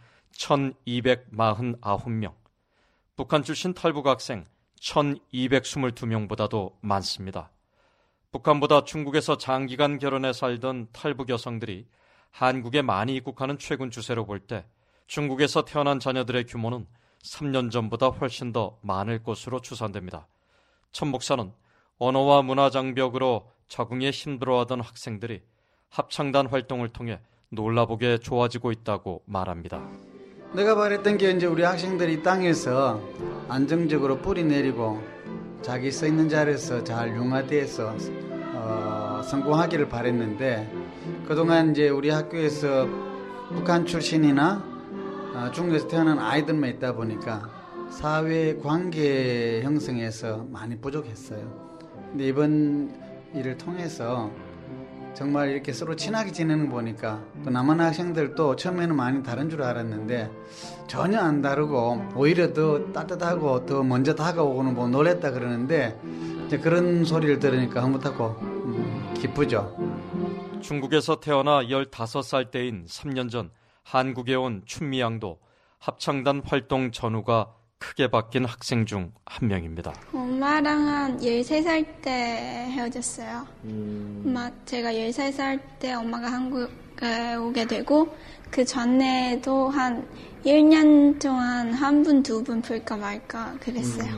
A: 1,249명, 북한 출신 탈북 학생 1,222명보다도 많습니다. 북한보다 중국에서 장기간 결혼해 살던 탈북 여성들이 한국에 많이 입국하는 최근 추세로 볼 때 중국에서 태어난 자녀들의 규모는 3년 전보다 훨씬 더 많을 것으로 추산됩니다. 천 목사는 언어와 문화 장벽으로 적응에 힘들어하던 학생들이 합창단 활동을 통해 놀라보게 좋아지고 있다고 말합니다.
W: 내가 바랬던 게 이제 우리 학생들이 땅에서 안정적으로 뿌리 내리고 자기 서 있는 자리에서 잘 융화돼서 성공하기를 바랬는데 그동안 이제 우리 학교에서 북한 출신이나 중국에서 태어난 아이들만 있다 보니까 사회 관계 형성에서 많이 부족했어요. 근데 이번 일을 통해서 정말 이렇게 서로 친하게 지내는 거 보니까 또 남한 학생들도 처음에는 많이 다른 줄 알았는데 전혀 안 다르고 오히려 더 따뜻하고 더 먼저 다가오고는 뭐 놀랬다 그러는데 이제 그런 소리를 들으니까 흐뭇하고 기쁘죠.
A: 중국에서 태어나 15살 때인 3년 전 한국에 온 춘미 양도 합창단 활동 전후가 크게 바뀐 학생 중 한 명입니다.
C: 엄마랑 한 13살 때 헤어졌어요. 제가 13살 때 엄마가 한국에 오게 되고 그 전에도 한 1년 동안 한 분, 두 분 볼까 말까 그랬어요.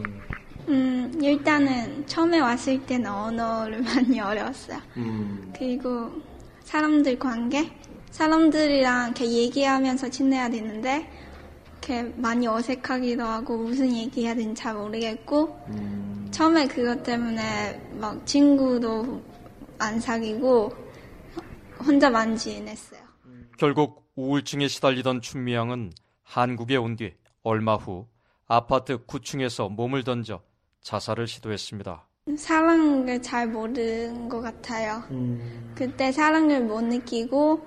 C: 일단은 처음에 왔을 때는 언어를 많이 어려웠어요. 그리고 사람들 관계? 사람들이랑 이렇게 얘기하면서 친해야 되는데 이렇게 많이 어색하기도 하고 무슨 얘기해야 되는지 잘 모르겠고 처음에 그것 때문에 막 친구도 안 사귀고 혼자만 지냈어요.
A: 결국 우울증에 시달리던 춘미양은 한국에 온 뒤 얼마 후 아파트 9층에서 몸을 던져 자살을 시도했습니다.
C: 사랑을 잘 모르는 것 같아요. 그때 사랑을 못 느끼고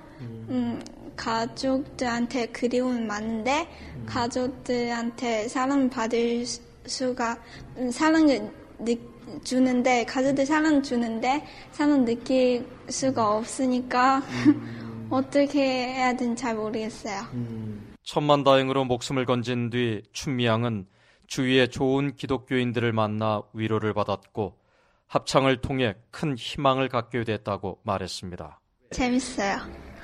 C: 가족들한테 그리움은 많은데 가족들한테 사랑을 받을 수가 사랑을 주는데 가족들 사랑 주는데 사랑 느낄 수가 없으니까 어떻게 해야 되는지 잘 모르겠어요.
A: 천만다행으로 목숨을 건진 뒤 춘미양은 주위의 좋은 기독교인들을 만나 위로를 받았고 합창을 통해 큰 희망을 갖게 됐다고 말했습니다.
C: 재밌어요.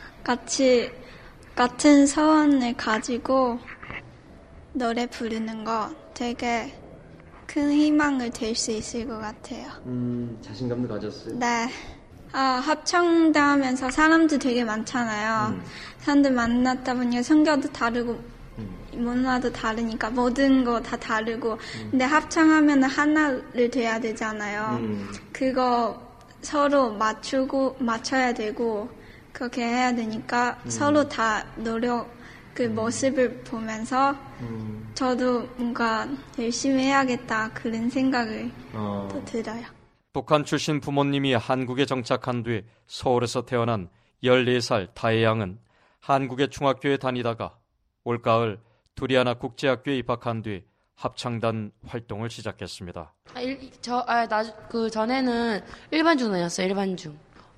C: 같은 소원을 가지고 노래 부르는 거 되게 큰 희망을 될 수 있을 것 같아요.
D: 자신감도 가졌어요?
C: 네. 합창도 하면서 사람도 되게 많잖아요. 사람들 만났다 보니까 성격도 다르고 문화도 다르니까 모든 거 다 다르고 근데 합창하면 하나를 돼야 되잖아요. 그거 서로 맞춰야 되고 그렇게 해야 되니까 서로 다 그 모습을 보면서 저도 뭔가 열심히 해야겠다 그런 생각을 또 들어요.
A: 북한 출신 부모님이 한국에 정착한 뒤 서울에서 태어난 14살 다혜양은 한국의 중학교에 다니다가 올가을 두리아나 국제학교에 입학한 뒤 합창단 활동을 시작했습니다.
G: 그 전에는 일반중 다녔어요. 일반중.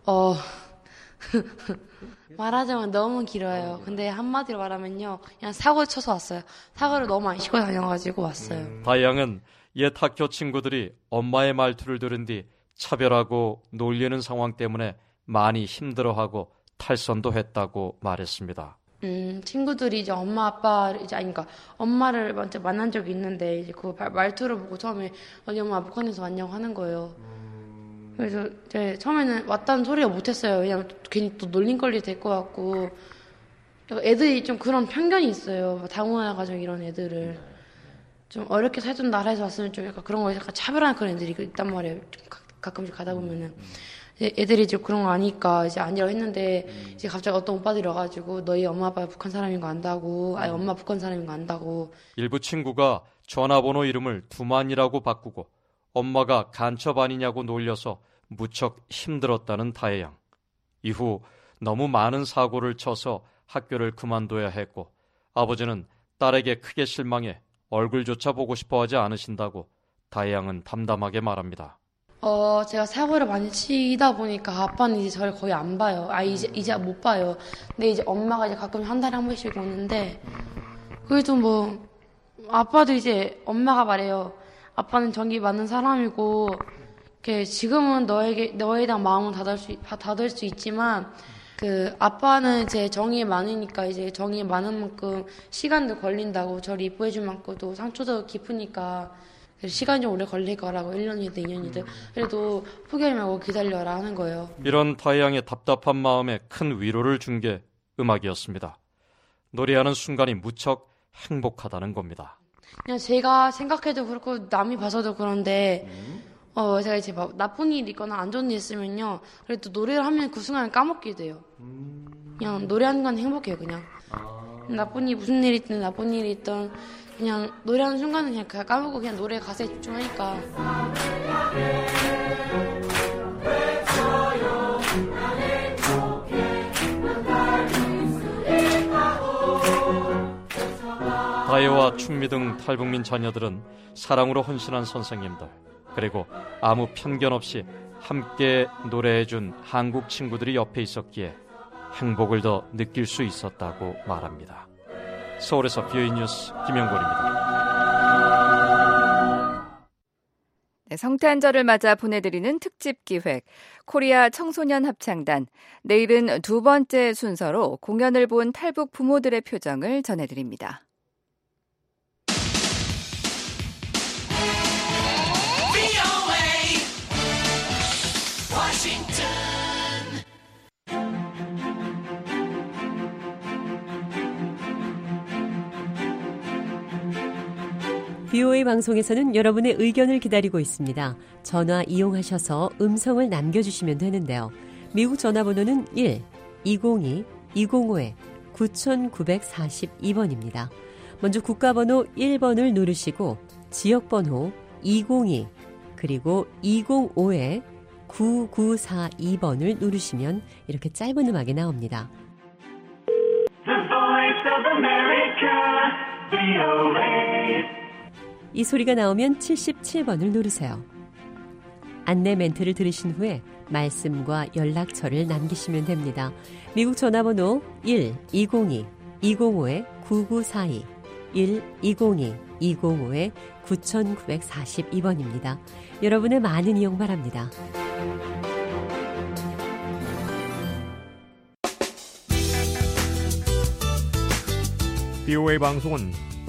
G: 말하자면 너무 길어요. 근데 한마디로 말하면요. 그냥 사고를 쳐서 왔어요. 사고를 너무 많이 치고 다녀가지고 왔어요.
A: 다혜양은 옛 학교 친구들이 엄마의 말투를 들은 뒤 차별하고 놀리는 상황 때문에 많이 힘들어하고 탈선도 했다고 말했습니다.
G: 친구들이 이제 엄마 아빠 그러니까 엄마를 먼저 만난 적이 있는데 이제 그 말투를 보고 처음에 너희 엄마 북한에서 왔냐고 하는 거예요. 그래서 이제 처음에는 왔다는 소리가 못했어요. 왜냐면 괜히 또 놀림거리 될 것 같고 애들이 좀 그런 편견이 있어요. 다문화 가정 이런 애들을 좀 어렵게 살던 나라에서 왔으면 좀 약간 그런 거에 약간 차별하는 그런 애들이 있단 말이에요. 좀 가끔씩 가다 보면은 애들이 이제 그런 거 아니까 이제 아니라고 했는데 이제 갑자기 어떤 오빠들이 와가지고 너희 엄마 아빠가 북한 사람인 거 안다고 엄마 북한 사람인 거 안다고
A: 일부 친구가 전화번호 이름을 두만이라고 바꾸고 엄마가 간첩 아니냐고 놀려서 무척 힘들었다는 다혜양. 이후 너무 많은 사고를 쳐서 학교를 그만둬야 했고 아버지는 딸에게 크게 실망해 얼굴조차 보고 싶어 하지 않으신다고 다혜양은 담담하게 말합니다.
G: 제가 사고를 많이 치다 보니까 아빠는 이제 저를 거의 안 봐요. 이제 못 봐요. 근데 이제 엄마가 이제 가끔 한 달에 한 번씩 오는데 그래도 뭐 아빠도 이제 엄마가 말해요. 아빠는 정이 많은 사람이고 지금은 너에 대한 마음은 닫을 수 있지만 그 아빠는 이제 정이 많으니까 이제 정이 많은 만큼 시간도 걸린다고 저를 이뻐해 줄 만큼도 상처도 깊으니까 시간이 좀 오래 걸릴 거라고 1년이든 2년이든 그래도 포기하지 말고 기다려라 하는 거예요.
A: 이런 다혜양의 답답한 마음에 큰 위로를 준 게 음악이었습니다. 노래하는 순간이 무척 행복하다는 겁니다.
G: 그냥 제가 생각해도 그렇고 남이 봐서도 그런데 제가 이제 막 나쁜 일 있거나 안 좋은 일 있으면요 그래도 노래를 하면 그 순간을 까먹게 돼요. 그냥 노래하는 건 행복해요. 그냥 나쁜 일 무슨 일이 있든 나쁜 일이 있든 그냥 노래하는 순간은 그냥 까먹고 그냥 노래 가사에 집중하니까.
A: 다혜와 춘미 등 탈북민 자녀들은 사랑으로 헌신한 선생님들 그리고 아무 편견 없이 함께 노래해준 한국 친구들이 옆에 있었기에 행복을 더 느낄 수 있었다고 말합니다. 서울에서 VOA 뉴스 김영권입니다.
E: 성탄절을 맞아 보내드리는 특집 기획 코리아 청소년 합창단. 내일은 두 번째 순서로 공연을 본 탈북 부모들의 표정을 전해드립니다.
K: VOA 방송에서는 여러분의 의견을 기다리고 있습니다. 전화 이용하셔서 음성을 남겨주시면 되는데요. 미국 전화번호는 1-202-205-9942번입니다. 먼저 국가번호 1번을 누르시고 지역번호 202 그리고 205-9942번을 누르시면 이렇게 짧은 음악이 나옵니다.
H: The Voice of America, VOA.
K: 이 소리가 나오면 77번을 누르세요. 안내 멘트를 들으신 후에 말씀과 연락처를 남기시면 됩니다. 미국 전화번호 1-202-205-9942 1-202-205-9942번입니다. 여러분의 많은 이용 바랍니다.
I: VOA 방송은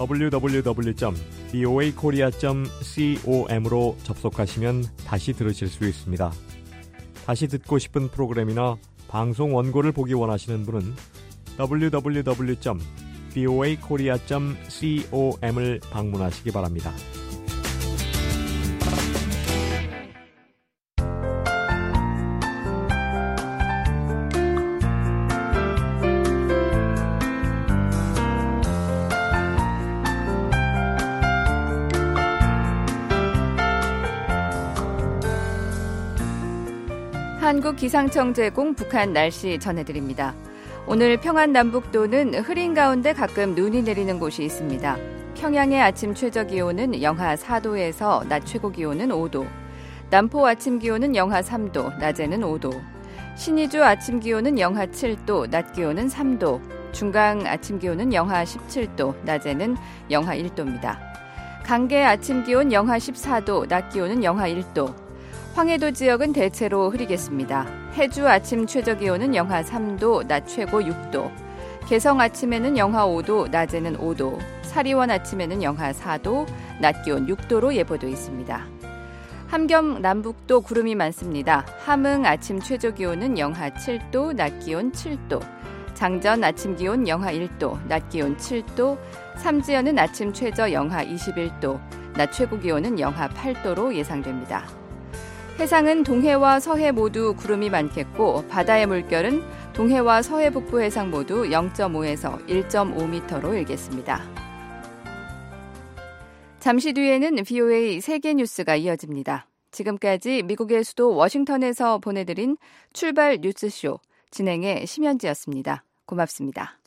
I: www.voakorea.com으로 접속하시면 다시 들으실 수 있습니다. 다시 듣고 싶은 프로그램이나 방송 원고를 보기 원하시는 분은 www.voakorea.com을 방문하시기 바랍니다.
E: 한국기상청 제공 북한 날씨 전해드립니다. 오늘 평안 남북도는 흐린 가운데 가끔 눈이 내리는 곳이 있습니다. 평양의 아침 최저기온은 영하 4도에서 낮 최고기온은 5도, 남포 아침 기온은 영하 3도, 낮에는 5도, 신의주 아침 기온은 영하 7도, 낮 기온은 3도, 중강 아침 기온은 영하 17도, 낮에는 영하 1도입니다. 강계 아침 기온 영하 14도, 낮 기온은 영하 1도, 황해도 지역은 대체로 흐리겠습니다. 해주 아침 최저기온은 영하 3도, 낮 최고 6도, 개성 아침에는 영하 5도, 낮에는 5도, 사리원 아침에는 영하 4도, 낮 기온 6도로 예보돼 있습니다. 함경 남북도 구름이 많습니다. 함흥 아침 최저기온은 영하 7도, 낮 기온 7도, 장전 아침 기온 영하 1도, 낮 기온 7도, 삼지연은 아침 최저 영하 21도, 낮 최고 기온은 영하 8도로 예상됩니다. 해상은 동해와 서해 모두 구름이 많겠고 바다의 물결은 동해와 서해 북부 해상 모두 0.5에서 1.5m로 일겠습니다. 잠시 뒤에는 VOA 세계 뉴스가 이어집니다. 지금까지 미국의 수도 워싱턴에서 보내드린 출발 뉴스쇼 진행의 심현지였습니다. 고맙습니다.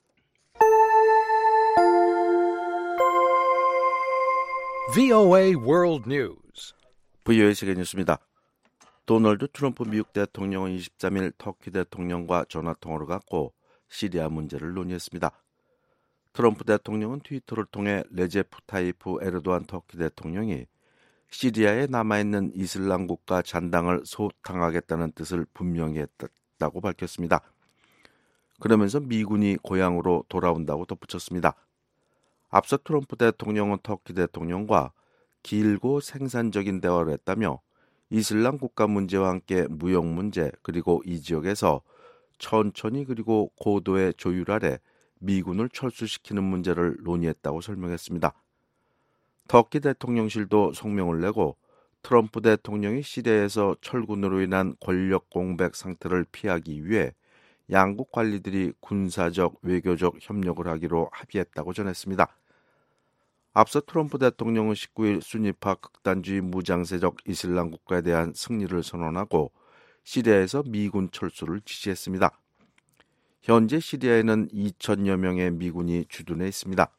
J: VOA World News.
X: VOA 세계 뉴스입니다. 도널드 트럼프 미국 대통령은 23일 터키 대통령과 전화통화를 갖고 시리아 문제를 논의했습니다. 트럼프 대통령은 트위터를 통해 레제프 타이프 에르도안 터키 대통령이 시리아에 남아있는 이슬람 국가 잔당을 소탕하겠다는 뜻을 분명히 했다고 밝혔습니다. 그러면서 미군이 고향으로 돌아온다고 덧붙였습니다. 앞서 트럼프 대통령은 터키 대통령과 길고 생산적인 대화를 했다며 이슬람 국가 문제와 함께 무역 문제 그리고 이 지역에서 천천히 그리고 고도의 조율 아래 미군을 철수시키는 문제를 논의했다고 설명했습니다. 터키 대통령실도 성명을 내고 트럼프 대통령이 시리아에서 철군으로 인한 권력 공백 상태를 피하기 위해 양국 관리들이 군사적, 외교적 협력을 하기로 합의했다고 전했습니다. 앞서 트럼프 대통령은 19일 순위파 극단주의 무장세력 이슬람 국가에 대한 승리를 선언하고 시리아에서 미군 철수를 지시했습니다. 현재 시리아에는 2천여 명의 미군이 주둔해 있습니다.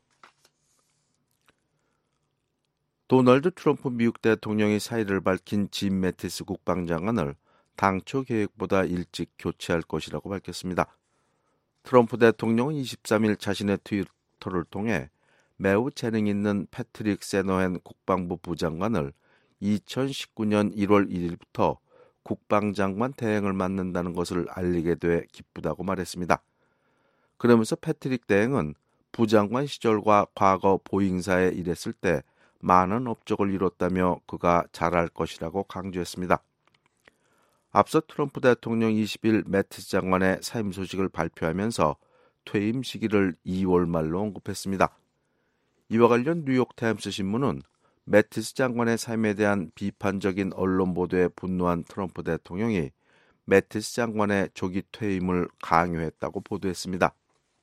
X: 도널드 트럼프 미국 대통령이 사의를 밝힌 짐 매티스 국방장관을 당초 계획보다 일찍 교체할 것이라고 밝혔습니다. 트럼프 대통령은 23일 자신의 트위터를 통해 매우 재능 있는 패트릭 세너헨 국방부 부장관을 2019년 1월 1일부터 국방장관 대행을 맡는다는 것을 알리게 돼 기쁘다고 말했습니다. 그러면서 패트릭 대행은 부장관 시절과 과거 보잉사에 일했을 때 많은 업적을 이뤘다며 그가 잘할 것이라고 강조했습니다. 앞서 트럼프 대통령 20일 매티스 장관의 사임 소식을 발표하면서 퇴임 시기를 2월 말로 언급했습니다. 이와 관련 뉴욕타임스 신문은 매티스 장관의 사임에 대한 비판적인 언론 보도에 분노한 트럼프 대통령이 매티스 장관의 조기 퇴임을 강요했다고 보도했습니다.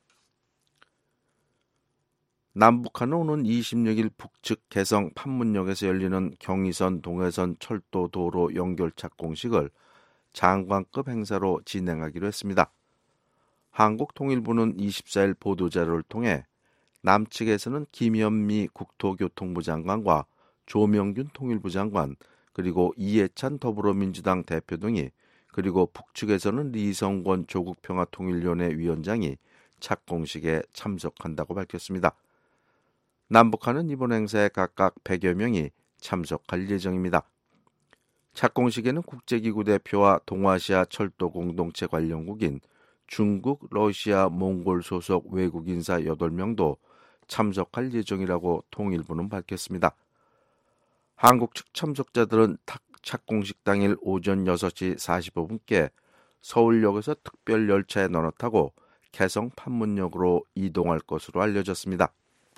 X: 남북한은 오는 26일 북측 개성 판문역에서 열리는 경의선 동해선 철도 도로 연결 착공식을 장관급 행사로 진행하기로 했습니다. 한국통일부는 24일 보도자료를 통해 남측에서는 김현미 국토교통부 장관과 조명균 통일부 장관, 그리고 이해찬 더불어민주당 대표 등이, 그리고 북측에서는 리성권 조국평화통일위원회 위원장이 착공식에 참석한다고 밝혔습니다. 남북한은 이번 행사에 각각 100여 명이 참석할 예정입니다. 착공식에는 국제기구 대표와 동아시아 철도 공동체 관련국인 중국, 러시아, 몽골 소속 외국 인사 8명도 참석할 예정이라고 통일부는 밝혔습니다. 한국 측 참석자들은 착공식 당일 오전 6시 45분께 서울역에서 특별 열차에 너타고 개성 판문역으로 이동할 것으로 알려졌습니다.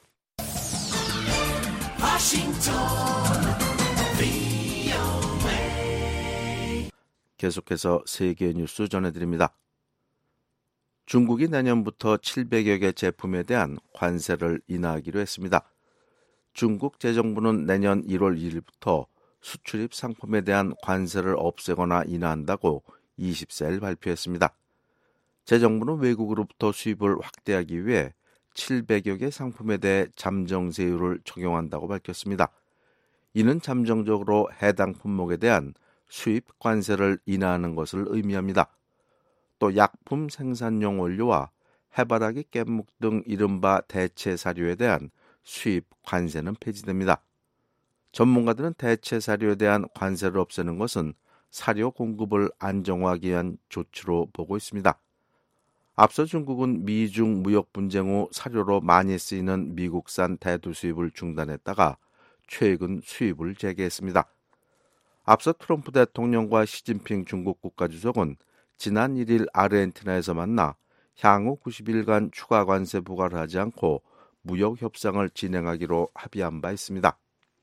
X: 계속해서 세계 뉴스 전해드립니다. 중국이 내년부터 700여 개 제품에 대한 관세를 인하하기로 했습니다. 중국 재정부는 내년 1월 1일부터 수출입 상품에 대한 관세를 없애거나 인하한다고 24일 발표했습니다. 재정부는 외국으로부터 수입을 확대하기 위해 700여 개 상품에 대해 잠정세율을 적용한다고 밝혔습니다. 이는 잠정적으로 해당 품목에 대한 수입 관세를 인하하는 것을 의미합니다. 또 약품 생산용 원료와 해바라기 깻묵 등 이른바 대체 사료에 대한 수입 관세는 폐지됩니다. 전문가들은 대체 사료에 대한 관세를 없애는 것은 사료 공급을 안정화하기 위한 조치로 보고 있습니다. 앞서 중국은 미중 무역 분쟁 후 사료로 많이 쓰이는 미국산 대두 수입을 중단했다가 최근 수입을 재개했습니다. 앞서 트럼프 대통령과 시진핑 중국 국가주석은 지난 1일 아르헨티나에서 만나 향후 90일간 추가 관세 부과를 하지 않고 무역 협상을 진행하기로 합의한 바 있습니다.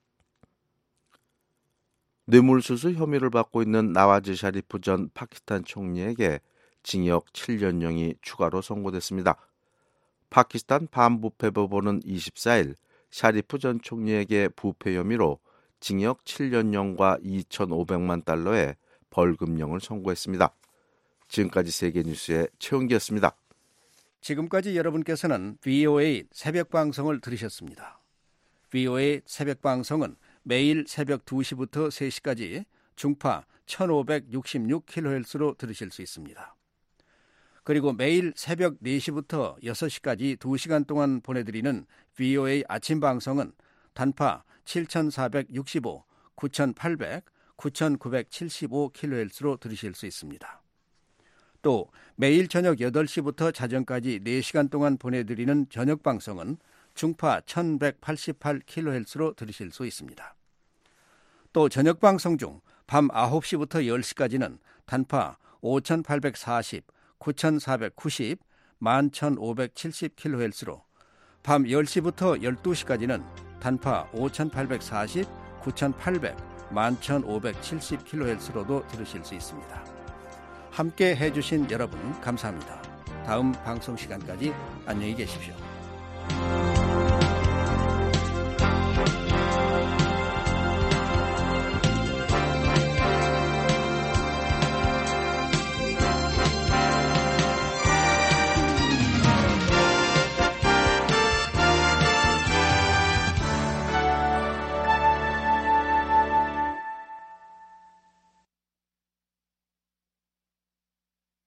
X: 뇌물수수 혐의를 받고 있는 나와즈 샤리프 전 파키스탄 총리에게 징역 7년형이 추가로 선고됐습니다. 파키스탄 반부패법원은 24일 샤리프 전 총리에게 부패 혐의로 징역 7년형과 2,500만 달러의 벌금형을 선고했습니다. 지금까지 세계뉴스의 최용기였습니다.
F: 지금까지 여러분께서는 VOA 새벽방송을 들으셨습니다. VOA 새벽방송은 매일 새벽 2시부터 3시까지 중파 1566kHz로 들으실 수 있습니다. 그리고 매일 새벽 4시부터 6시까지 2시간 동안 보내드리는 VOA 아침 방송은 단파 7465, 9800, 9975kHz로 들으실 수 있습니다. 또 매일 저녁 8시부터 자정까지 4시간 동안 보내드리는 저녁 방송은 중파 1188kHz로 들으실 수 있습니다. 또 저녁 방송 중 밤 9시부터 10시까지는 단파 5840, 9490, 11570kHz로, 밤 10시부터 12시까지는 단파 5840, 9800, 11570kHz로도 들으실 수 있습니다. 함께 해주신 여러분 감사합니다. 다음 방송 시간까지 안녕히 계십시오.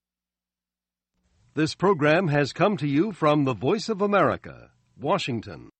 N: This program has come to you from the Voice of America, Washington.